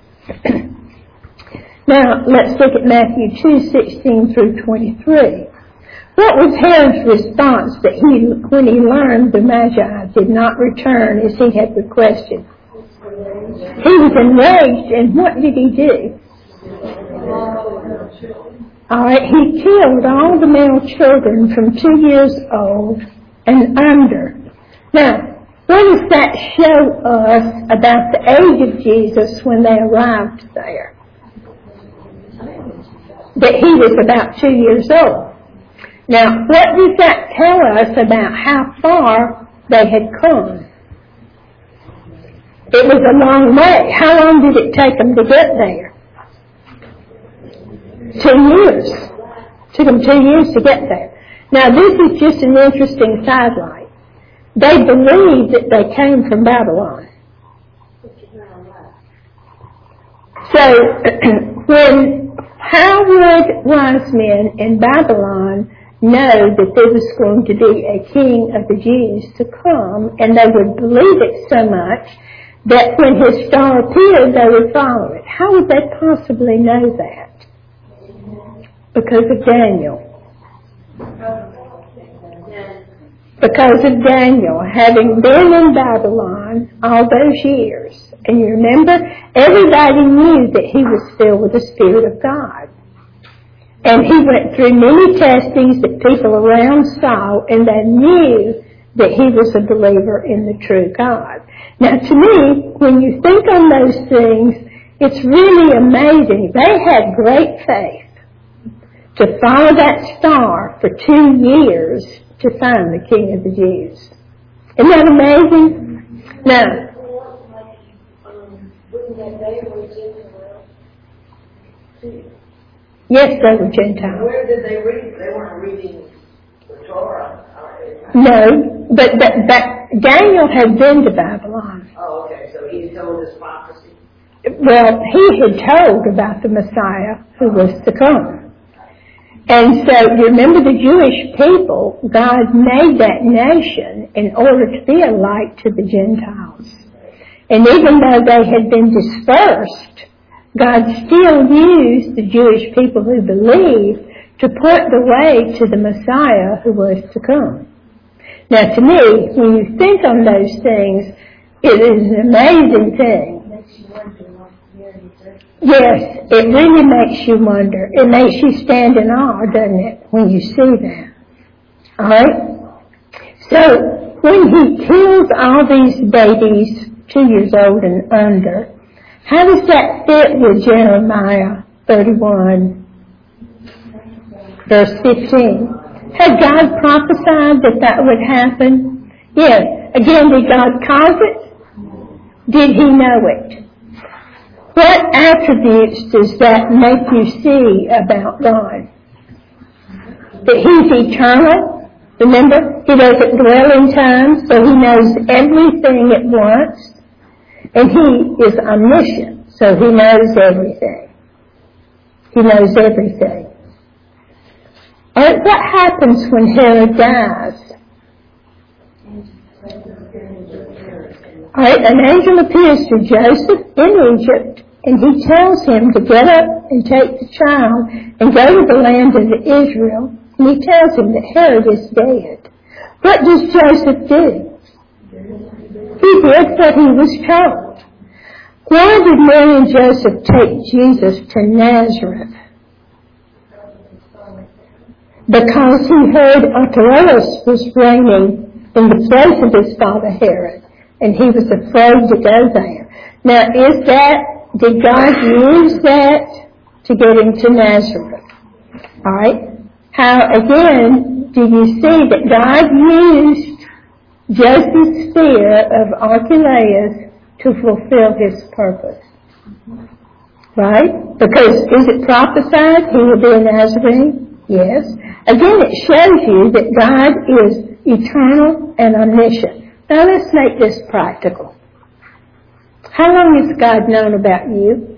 Now, let's look at Matthew two sixteen through twenty-three. What was Herod's response that he, when he learned the Magi did not return as he had requested? He was enraged, and what did he do? All right, he killed all the male children from two years old and under. Now, what does that show us about the age of Jesus when they arrived there? That he was about two years old. Now, what does that tell us about how far they had come? It was a long way. How long did it take them to get there? Two years. It took them two years to get there. Now, this is just an interesting sidelight. They believed that they came from Babylon. So, when, how would wise men in Babylon know that there was going to be a king of the Jews to come, and they would believe it so much that when his star appeared, they would follow it? How would they possibly know that? Because of Daniel. Because of Daniel having been in Babylon all those years. And you remember, everybody knew that he was filled with the Spirit of God. And he went through many testings that people around saw, and they knew that he was a believer in the true God. Now to me, when you think on those things, it's really amazing. They had great faith to follow that star for two years to find the King of the Jews. Isn't that amazing? Now, yes, they were Gentiles. Where did they read? They weren't reading the Torah. No, but, but, but Daniel had been to Babylon. Oh, okay. So he told his prophecy. Well, he had told about the Messiah who was to come. And so, you remember the Jewish people, God made that nation in order to be a light to the Gentiles. And even though they had been dispersed, God still used the Jewish people who believed to point the way to the Messiah who was to come. Now to me, when you think on those things, it is an amazing thing. Yes, it really makes you wonder. It makes you stand in awe, doesn't it, when you see that? Alright? So, when he kills all these babies, two years old and under, how does that fit with Jeremiah thirty-one, verse fifteen? Had God prophesied that that would happen? Yes. Again, did God cause it? Did he know it? What attributes does that make you see about God? That he's eternal. Remember, he doesn't dwell in time, so he knows everything at once. And he is omniscient, so he knows everything. He knows everything. All right, what happens when Herod dies? All right, an angel appears to Joseph in Egypt, and he tells him to get up and take the child and go to the land of Israel. And he tells him that Herod is dead. What does Joseph do? He did what he was told. Why did Mary and Joseph take Jesus to Nazareth? Because he heard Archelaus was reigning in the place of his father Herod, and he was afraid to go there. Now, is that, did God use that to get him to Nazareth? All right. How, again, do you see that God used Joseph's fear of Archelaus to fulfill his purpose? Right? Because is it prophesied he will be a Nazarene? Yes. Again, it shows you that God is eternal and omniscient. Now let's make this practical. How long has God known about you?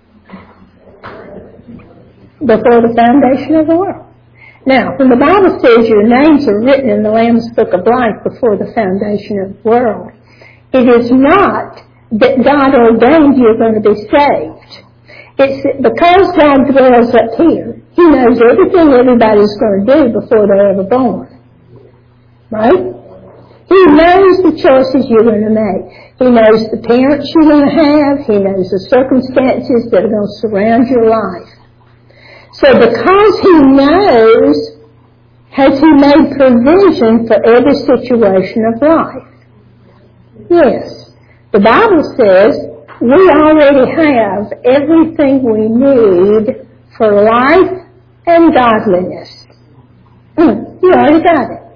Before the foundation of the world. Now, when the Bible says your names are written in the Lamb's Book of Life before the foundation of the world, it is not that God ordained you're going to be saved. It's because God dwells up here, he knows everything everybody's going to do before they're ever born. Right? He knows the choices you're going to make. He knows the parents you're going to have. He knows the circumstances that are going to surround your life. So because he knows, has he made provision for every situation of life? Yes. The Bible says we already have everything we need for life and godliness. Mm, you already got it.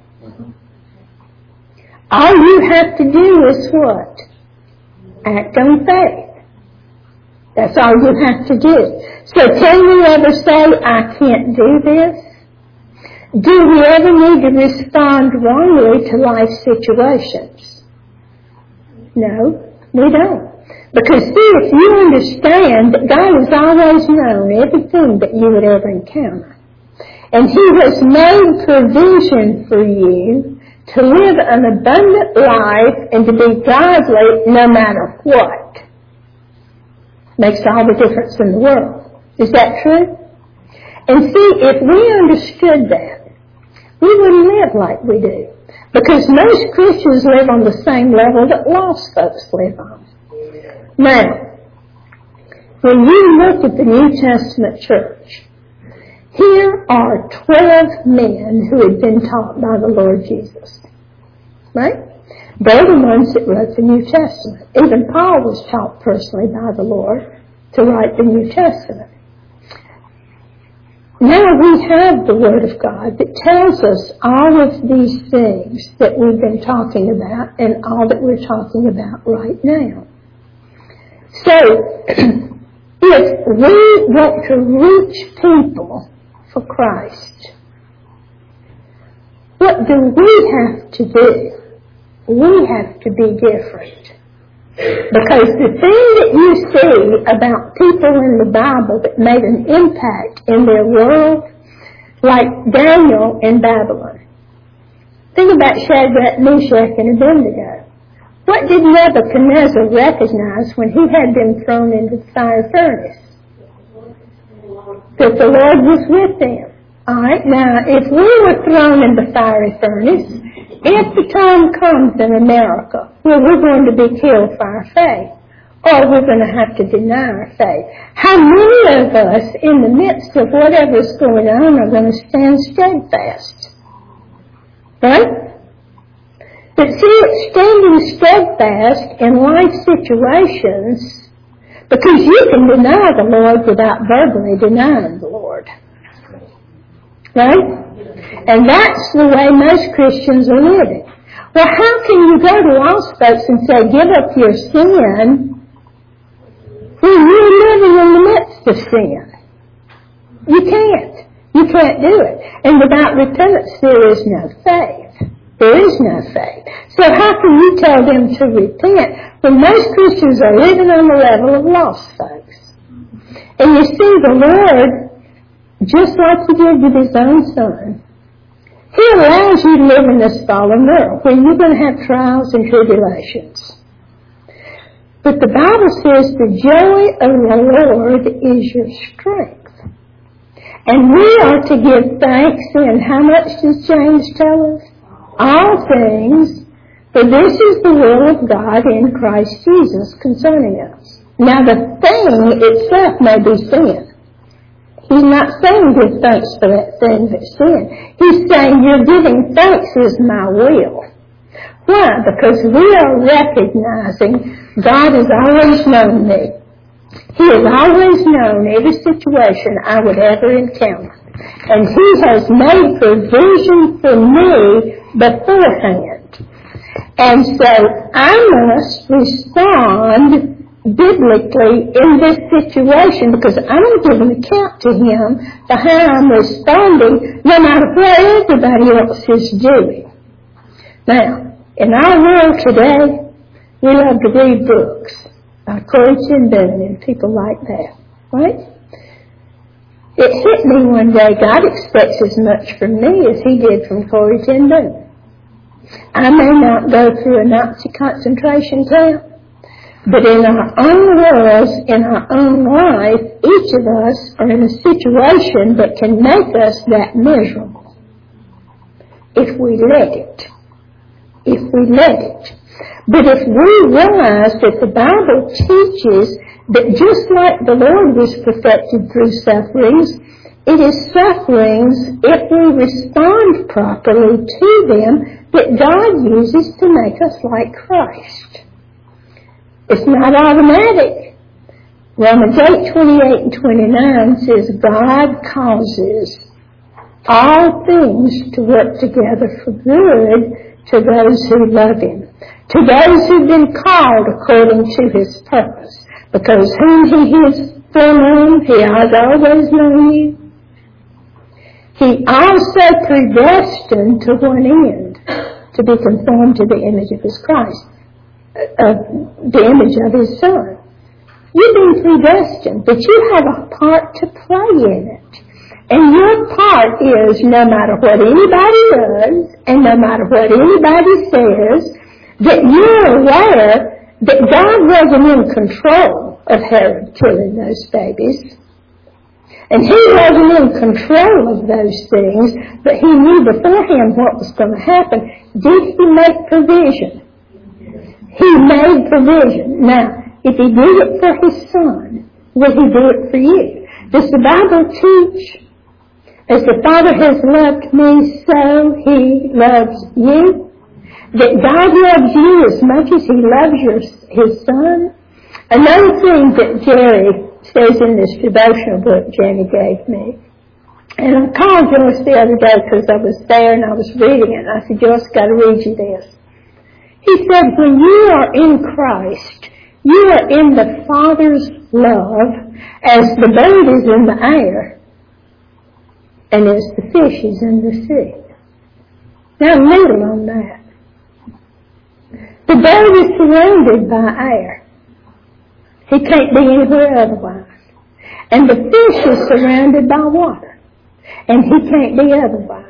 All you have to do is what? Act on faith. That's all you have to do. So can you ever say, I can't do this? Do we ever need to respond wrongly to life situations? No, we don't. Because see, if you understand that God has always known everything that you would ever encounter, and he has made provision for you to live an abundant life and to be godly no matter what, makes all the difference in the world. Is that true? And see, if we understood that, we wouldn't live like we do. Because most Christians live on the same level that lost folks live on. Now, when you look at the New Testament church, here are twelve men who had been taught by the Lord Jesus. Right? They're the ones that wrote the New Testament. Even Paul was taught personally by the Lord to write the New Testament. Now we have the Word of God that tells us all of these things that we've been talking about and all that we're talking about right now. So, if we want to reach people for Christ, what do we have to do? We have to be different. Because the thing that you see about people in the Bible that made an impact in their world, like Daniel in Babylon. Think about Shadrach, Meshach, and Abednego. What did Nebuchadnezzar recognize when he had been thrown into the fire furnace? That the Lord was with them. Alright, now if we were thrown in the fiery furnace, if the time comes in America where we're going to be killed for our faith, or we're going to have to deny our faith, how many of us in the midst of whatever's going on are going to stand steadfast? Right? But see, it's standing steadfast in life situations, because you can deny the Lord without verbally denying the Lord. Right? And that's the way most Christians are living. Well, how can you go to lost folks and say, give up your sin, when you're living in the midst of sin? You can't. You can't do it. And without repentance, there is no faith. There is no faith. So how can you tell them to repent when most Christians are living on the level of lost folks? And you see, the Lord, just like He did with His own Son, He allows you to live in this fallen world where you're going to have trials and tribulations. But the Bible says the joy of the Lord is your strength. And we are to give thanks in, how much does James tell us? All things, for this is the will of God in Christ Jesus concerning us. Now the thing itself may be sin. He's not saying give thanks for that thing that's sin. He's saying you're giving thanks is my will. Why? Because we are recognizing God has always known me. He has always known every situation I would ever encounter. And He has made provision for me beforehand. And so I must respond biblically in this situation, because I'm giving account to Him for how I'm responding no matter what everybody else is doing. Now, in our world today, we love to read books by Corrie ten Boom and people like that, right? It hit me one day, God expects as much from me as He did from Corrie ten Boom. I may not go through a Nazi concentration camp, but in our own worlds, in our own life, each of us are in a situation that can make us that miserable. If we let it. If we let it. But if we realize that the Bible teaches that just like the Lord was perfected through sufferings, it is sufferings, if we respond properly to them, that God uses to make us like Christ. It's not automatic. Romans eight, twenty-eight and twenty-nine says, God causes all things to work together for good to those who love Him, to those who've been called according to His purpose. Because whom He has foreknown, He has always known you. He also predestined to one end, to be conformed to the image of His Christ. Of the image of His Son. You've been predestined, but you have a part to play in it. And your part is, no matter what anybody does, and no matter what anybody says, that you're aware that God wasn't in control of Herod killing those babies. And he wasn't in control of those things, but he knew beforehand what was going to happen. Did he make provision? He made provision. Now, if he did it for his son, will he do it for you? Does the Bible teach, as the Father has loved me, so he loves you? That God loves you as much as he loves your, his son? Another thing that Jerry says in this devotional book Jenny gave me, and I called Joyce the other day because I was there and I was reading it, and I said, Joyce, I've got to read you this. He said, when you are in Christ, you are in the Father's love as the bird is in the air and as the fish is in the sea. Now, noodle on that. The bird is surrounded by air. He can't be anywhere otherwise. And the fish is surrounded by water. And he can't be otherwise.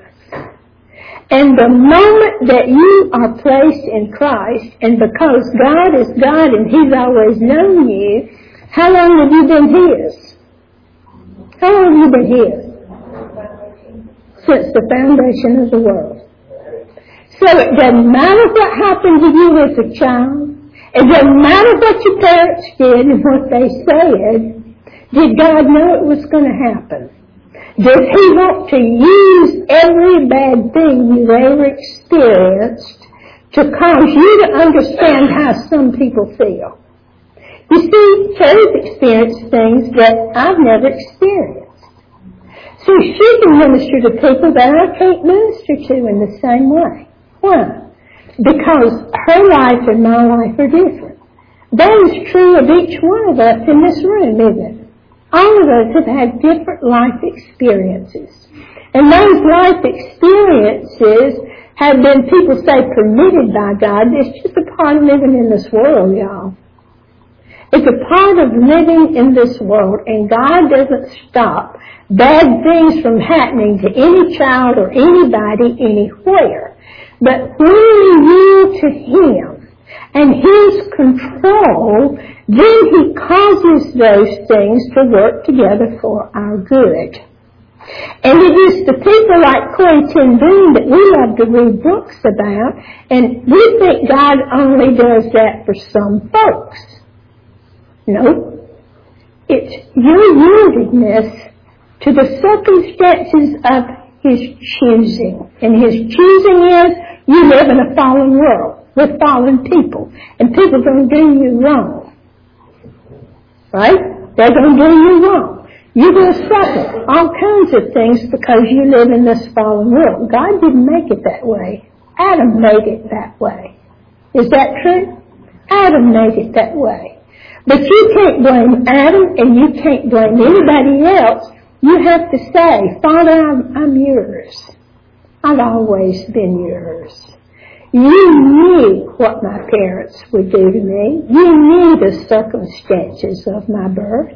And the moment that you are placed in Christ, and because God is God and he's always known you, how long have you been his? How long have you been his? Since the foundation of the world. So it doesn't matter what happened to you as a child. It doesn't matter what your parents did and what they said. Did God know it was going to happen? Does he want to use every bad thing you've ever experienced to cause you to understand how some people feel? You see, Terry's experienced things that I've never experienced. So she can minister to people that I can't minister to in the same way. Why? Because her life and my life are different. That is true of each one of us in this room, isn't it? All of us have had different life experiences. And those life experiences have been, people say, permitted by God. It's just a part of living in this world, y'all. It's a part of living in this world, and God doesn't stop bad things from happening to any child or anybody anywhere. But when we yield to Him and His control, then He causes those things to work together for our good. And it is the people like Corrie ten Boom that we love to read books about, and we think God only does that for some folks. No. It's your yieldedness to the circumstances of His choosing. And His choosing is you live in a fallen world with fallen people, and people are going to do you wrong. Right? They're going to do you wrong. You're going to suffer all kinds of things because you live in this fallen world. God didn't make it that way. Adam made it that way. Is that true? Adam made it that way. But you can't blame Adam and you can't blame anybody else. You have to say, Father, I'm, I'm yours. I've always been yours. You knew what my parents would do to me. You knew the circumstances of my birth.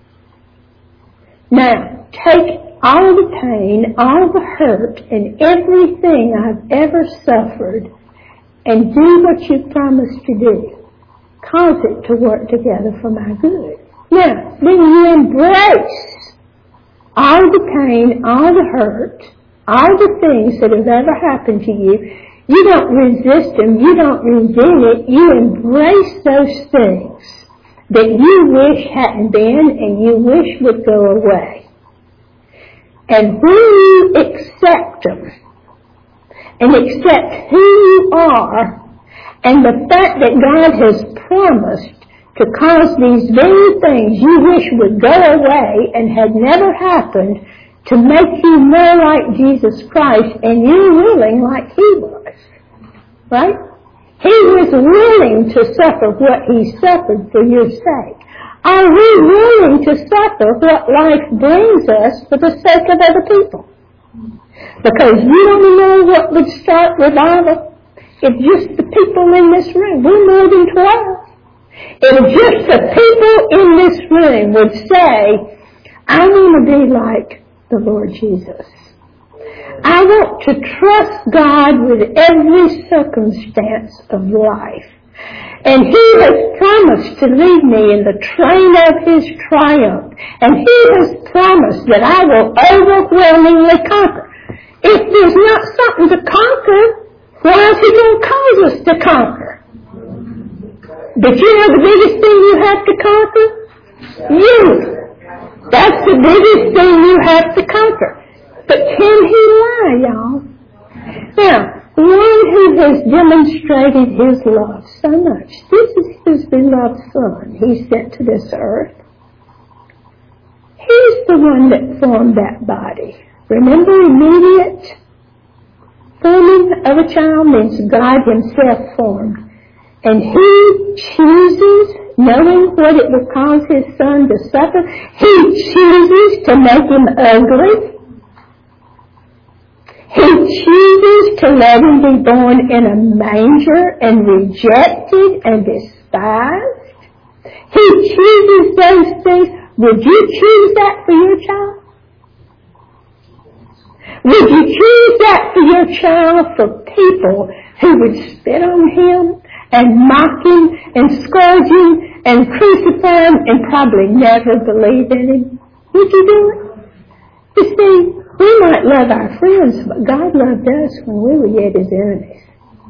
Now, take all the pain, all the hurt, and everything I've ever suffered, and do what you promised to do. Cause it to work together for my good. Now, then you embrace all the pain, all the hurt, all the things that have ever happened to you. You don't resist them. You don't resent it. You embrace those things that you wish hadn't been and you wish would go away. And when you accept them and accept who you are and the fact that God has promised to cause these very things you wish would go away and had never happened to make you more like Jesus Christ, and you're willing like He was. Right? He was willing to suffer what He suffered for your sake. Are we willing to suffer what life brings us for the sake of other people? Because you don't know what would start revival. If just the people in this room, we're more than twelve. If just the people in this room would say, I want to be like the Lord Jesus. I want to trust God with every circumstance of life. And He has promised to lead me in the train of His triumph. And He has promised that I will overwhelmingly conquer. If there's not something to conquer, why is He going to cause us to conquer? But you know the biggest thing you have to conquer? You. That's the biggest thing you have to conquer. But can He lie, y'all? Now, one who has demonstrated His love so much. This is His beloved Son He sent to this earth. He's the one that formed that body. Remember, immediate forming of a child means God Himself formed. And He chooses, knowing what it would cause His Son to suffer, He chooses to make Him ugly. He chooses to let Him be born in a manger and rejected and despised. He chooses those things. Would you choose that for your child? Would you choose that for your child, for people who would spit on Him and mock Him and scourge Him and crucify Him and probably never believe in Him? Would you do it? You see, we might love our friends, but God loved us when we were yet His enemies.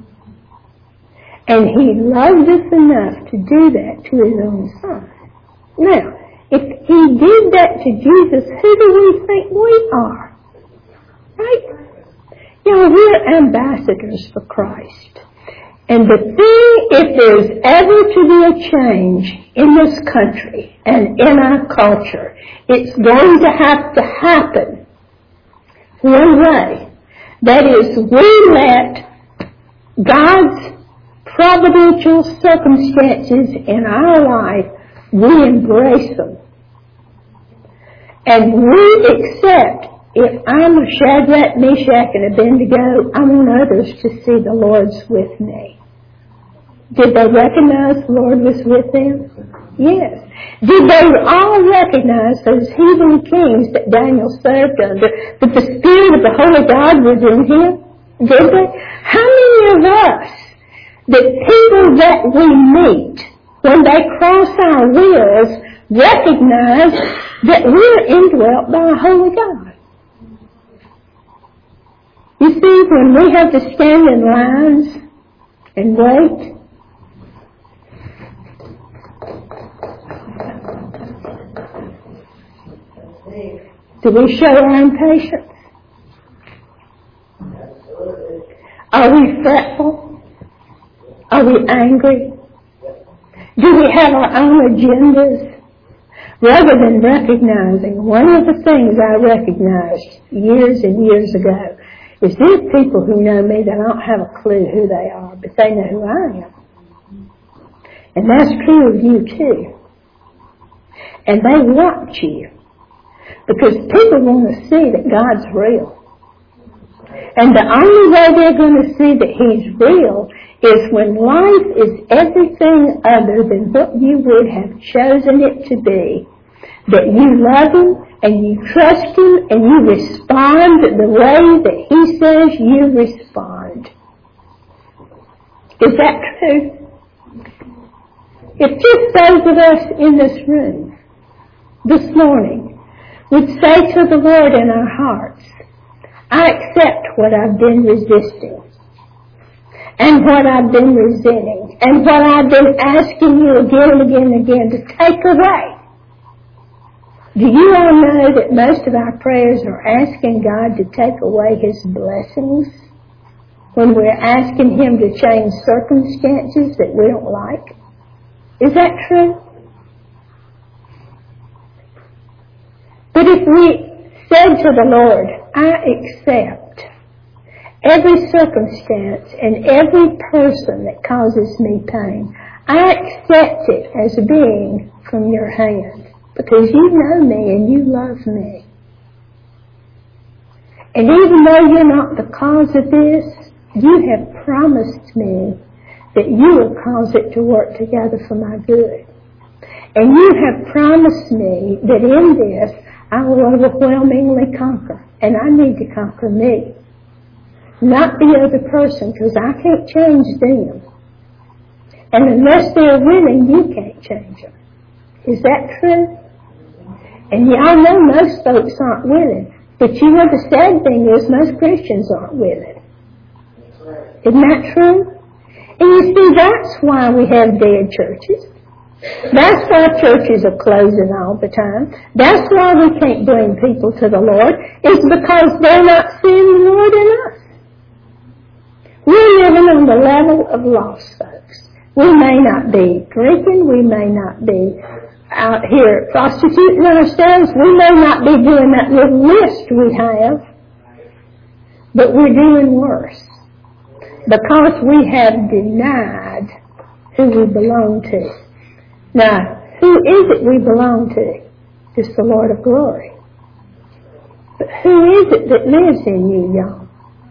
And He loved us enough to do that to His own Son. Now, if He did that to Jesus, who do we think we are? Right? You know, we're ambassadors for Christ. And the thing, if there's ever to be a change in this country and in our culture, it's going to have to happen one way. That is, we let God's providential circumstances in our life, we embrace them. And we accept, if I'm a Shadrach, Meshach, and Abednego, I want others to see the Lord's with me. Did they recognize the Lord was with them? Yes. Did they all recognize those heathen kings that Daniel served under, that the Spirit of the Holy God was in him? Did they? How many of us, that people that we meet, when they cross our wills, recognize that we're indwelt by a holy God? You see, when we have to stand in lines and wait, do we show our impatience? Are we fretful? Are we angry? Do we have our own agendas? Rather than recognizing, one of the things I recognized years and years ago is there's people who know me that I don't have a clue who they are, but they know who I am. And that's true of you too. And they watch you. Because people want to see that God's real. And the only way they're going to see that He's real is when life is everything other than what you would have chosen it to be. That you love Him and you trust Him and you respond the way that He says you respond. Is that true? If just those of us in this room this morning would say to the Lord in our hearts, I accept what I've been resisting and what I've been resenting and what I've been asking you again and again and again to take away. Do you all know that most of our prayers are asking God to take away His blessings when we're asking Him to change circumstances that we don't like? Is that true? But if we said to the Lord, I accept every circumstance and every person that causes me pain, I accept it as being from your hand because you know me and you love me. And even though you're not the cause of this, you have promised me that you will cause it to work together for my good. And you have promised me that in this I will overwhelmingly conquer. And I need to conquer me. Not the other person, because I can't change them. And unless they're willing, you can't change them. Is that true? And y'all know most folks aren't willing. But you know the sad thing is most Christians aren't willing. Isn't that true? And you see, that's why we have dead churches. That's why churches are closing all the time. That's why we can't bring people to the Lord. It's because they're not seeing the Lord in us. We're living on the level of lost folks. We may not be drinking. We may not be out here prostituting ourselves. We may not be doing that little list we have. But we're doing worse. Because we have denied who we belong to. Now, who is it we belong to? It's the Lord of glory. But who is it that lives in you, y'all?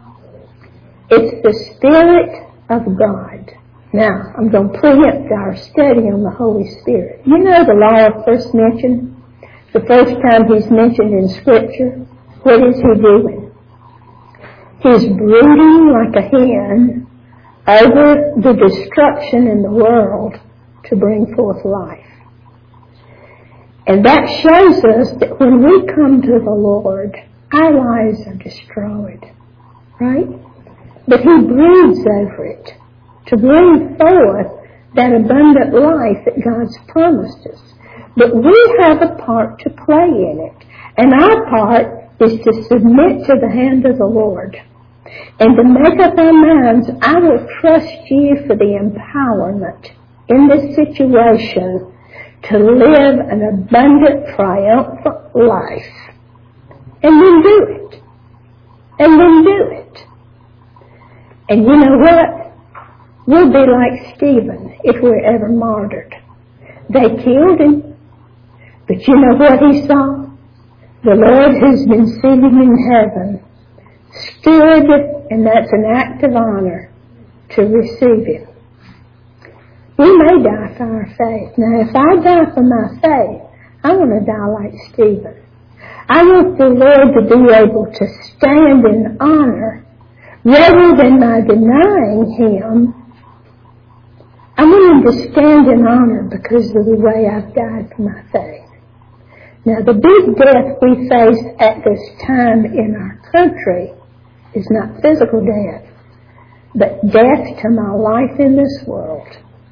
It's the Spirit of God. Now, I'm going to preempt our study on the Holy Spirit. You know the law first mentioned? The first time he's mentioned in Scripture, what is he doing? He's brooding like a hen over the destruction in the world to bring forth life. And that shows us that when we come to the Lord, our lives are destroyed. Right? But he broods over it to bring forth that abundant life that God's promised us. But we have a part to play in it. And our part is to submit to the hand of the Lord. And to make up our minds, I will trust you for the empowerment in this situation to live an abundant, triumphant life. And then do it. And then do it. And you know what? We'll be like Stephen if we're ever martyred. They killed him. But you know what he saw? The Lord who's been seated in heaven stood, and that's an act of honor, to receive him. We may die for our faith. Now, if I die for my faith, I want to die like Stephen. I want the Lord to be able to stand in honor rather than my denying him. I want him to stand in honor because of the way I've died for my faith. Now, the big death we face at this time in our country is not physical death, but death to my life in this world.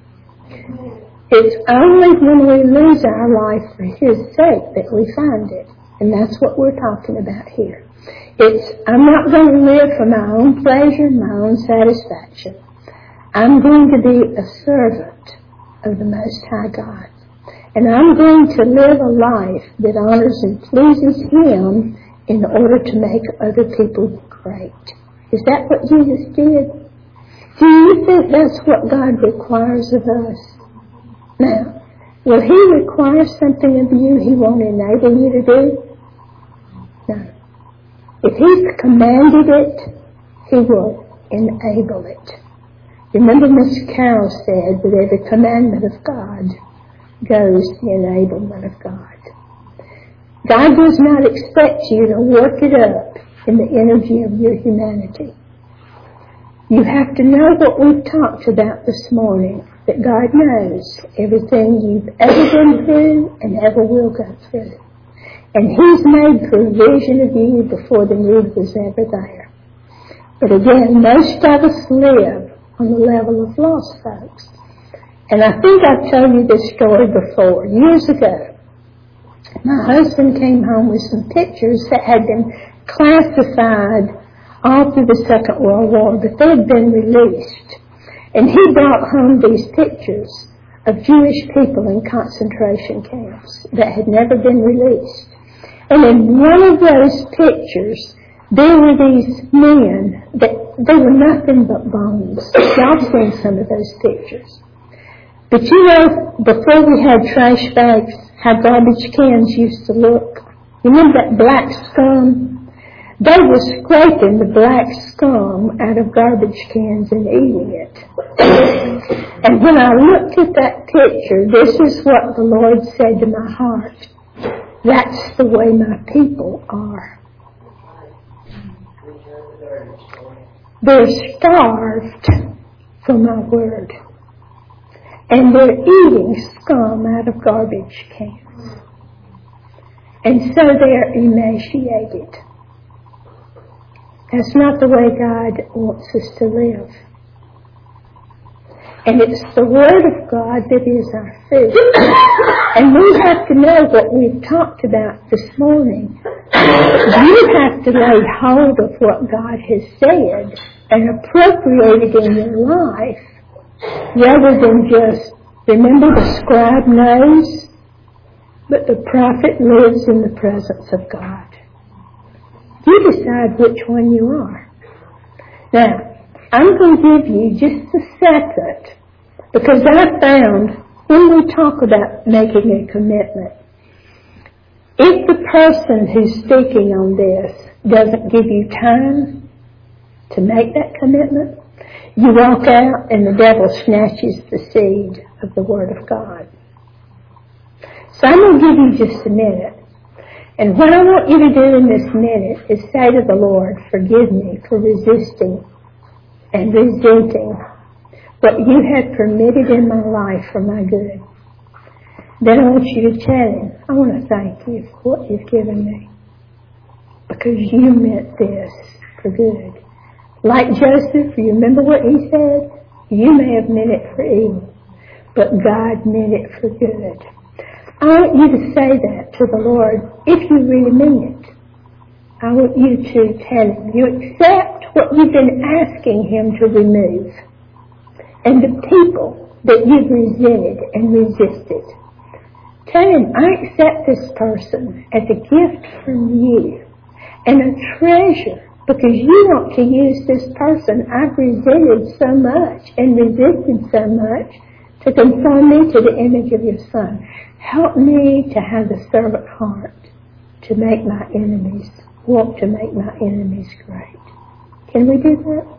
It's only when we lose our life for his sake that we find it. And that's what we're talking about here. It's, I'm not going to live for my own pleasure, my own satisfaction. I'm going to be a servant of the Most High God. And I'm going to live a life that honors and pleases him in order to make other people great. Is that what Jesus did? Do you think that's what God requires of us? Now, will he require something of you he won't enable you to do? No. If he's commanded it, he will enable it. Remember Miss Carroll said that every commandment of God goes the enablement of God. God does not expect you to work it up in the energy of your humanity. You have to know what we've talked about this morning, that God knows everything you've ever been through and ever will go through. And he's made provision of you before the need was ever there. But again, most of us live on the level of lost folks. And I think I've told you this story before. Years ago, my husband came home with some pictures that had been classified all through the Second World War, but they had been released. And he brought home these pictures of Jewish people in concentration camps that had never been released. And in one of those pictures, there were these men that they were nothing but bones. Y'all seen some of those pictures. But you know, before we had trash bags, how garbage cans used to look. You remember that black scum? They were scraping the black scum out of garbage cans and eating it. And when I looked at that picture, this is what the Lord said to my heart. That's the way my people are. They're starved for my word. And they're eating scum out of garbage cans. And so they're emaciated. That's not the way God wants us to live. And it's the Word of God that is our food. And we have to know what we've talked about this morning. You have to lay hold of what God has said and appropriate it in your life, rather than just, remember the scribe knows, but the prophet lives in the presence of God. You decide which one you are. Now, I'm going to give you just a second, because I found when we talk about making a commitment, if the person who's speaking on this doesn't give you time to make that commitment, you walk out and the devil snatches the seed of the Word of God. So I'm going to give you just a minute. And what I want you to do in this minute is say to the Lord, forgive me for resisting and resenting what you have permitted in my life for my good. Then I want you to tell him, I want to thank you for what you've given me, because you meant this for good. Like Joseph, you remember what he said? You may have meant it for evil, but God meant it for good. I want you to say that to the Lord if you really mean it. I want you to tell him you accept what you've been asking him to remove, and the people that you've resented and resisted. Tell him, I accept this person as a gift from you and a treasure, because you want to use this person I've resented so much and resisted so much to conform me to the image of your Son. Help me to have the servant heart to make my enemies, want to make my enemies great. Can we do that?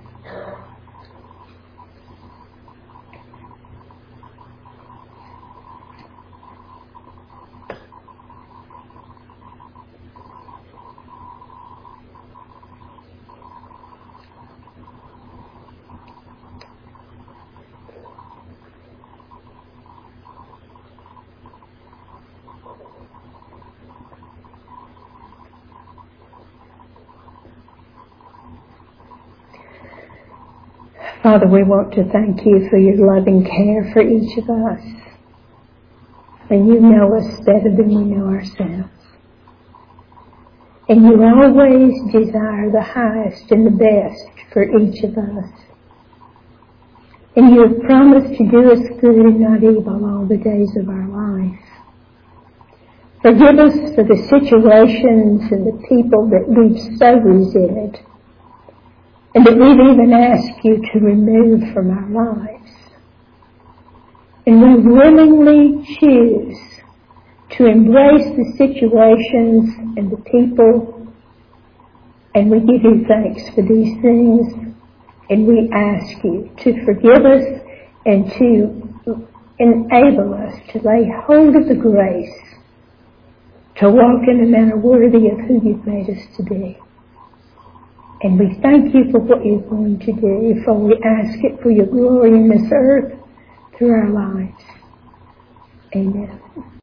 Father, we want to thank you for your loving care for each of us. And you know us better than we know ourselves. And you always desire the highest and the best for each of us. And you have promised to do us good and not evil all the days of our life. Forgive us for the situations and the people that we've so resented, and that we've even asked you to remove from our lives. And we willingly choose to embrace the situations and the people, and we give you thanks for these things, and we ask you to forgive us and to enable us to lay hold of the grace to walk in a manner worthy of who you've made us to be. And we thank you for what you're going to do, for we ask it for your glory in this earth through our lives. Amen.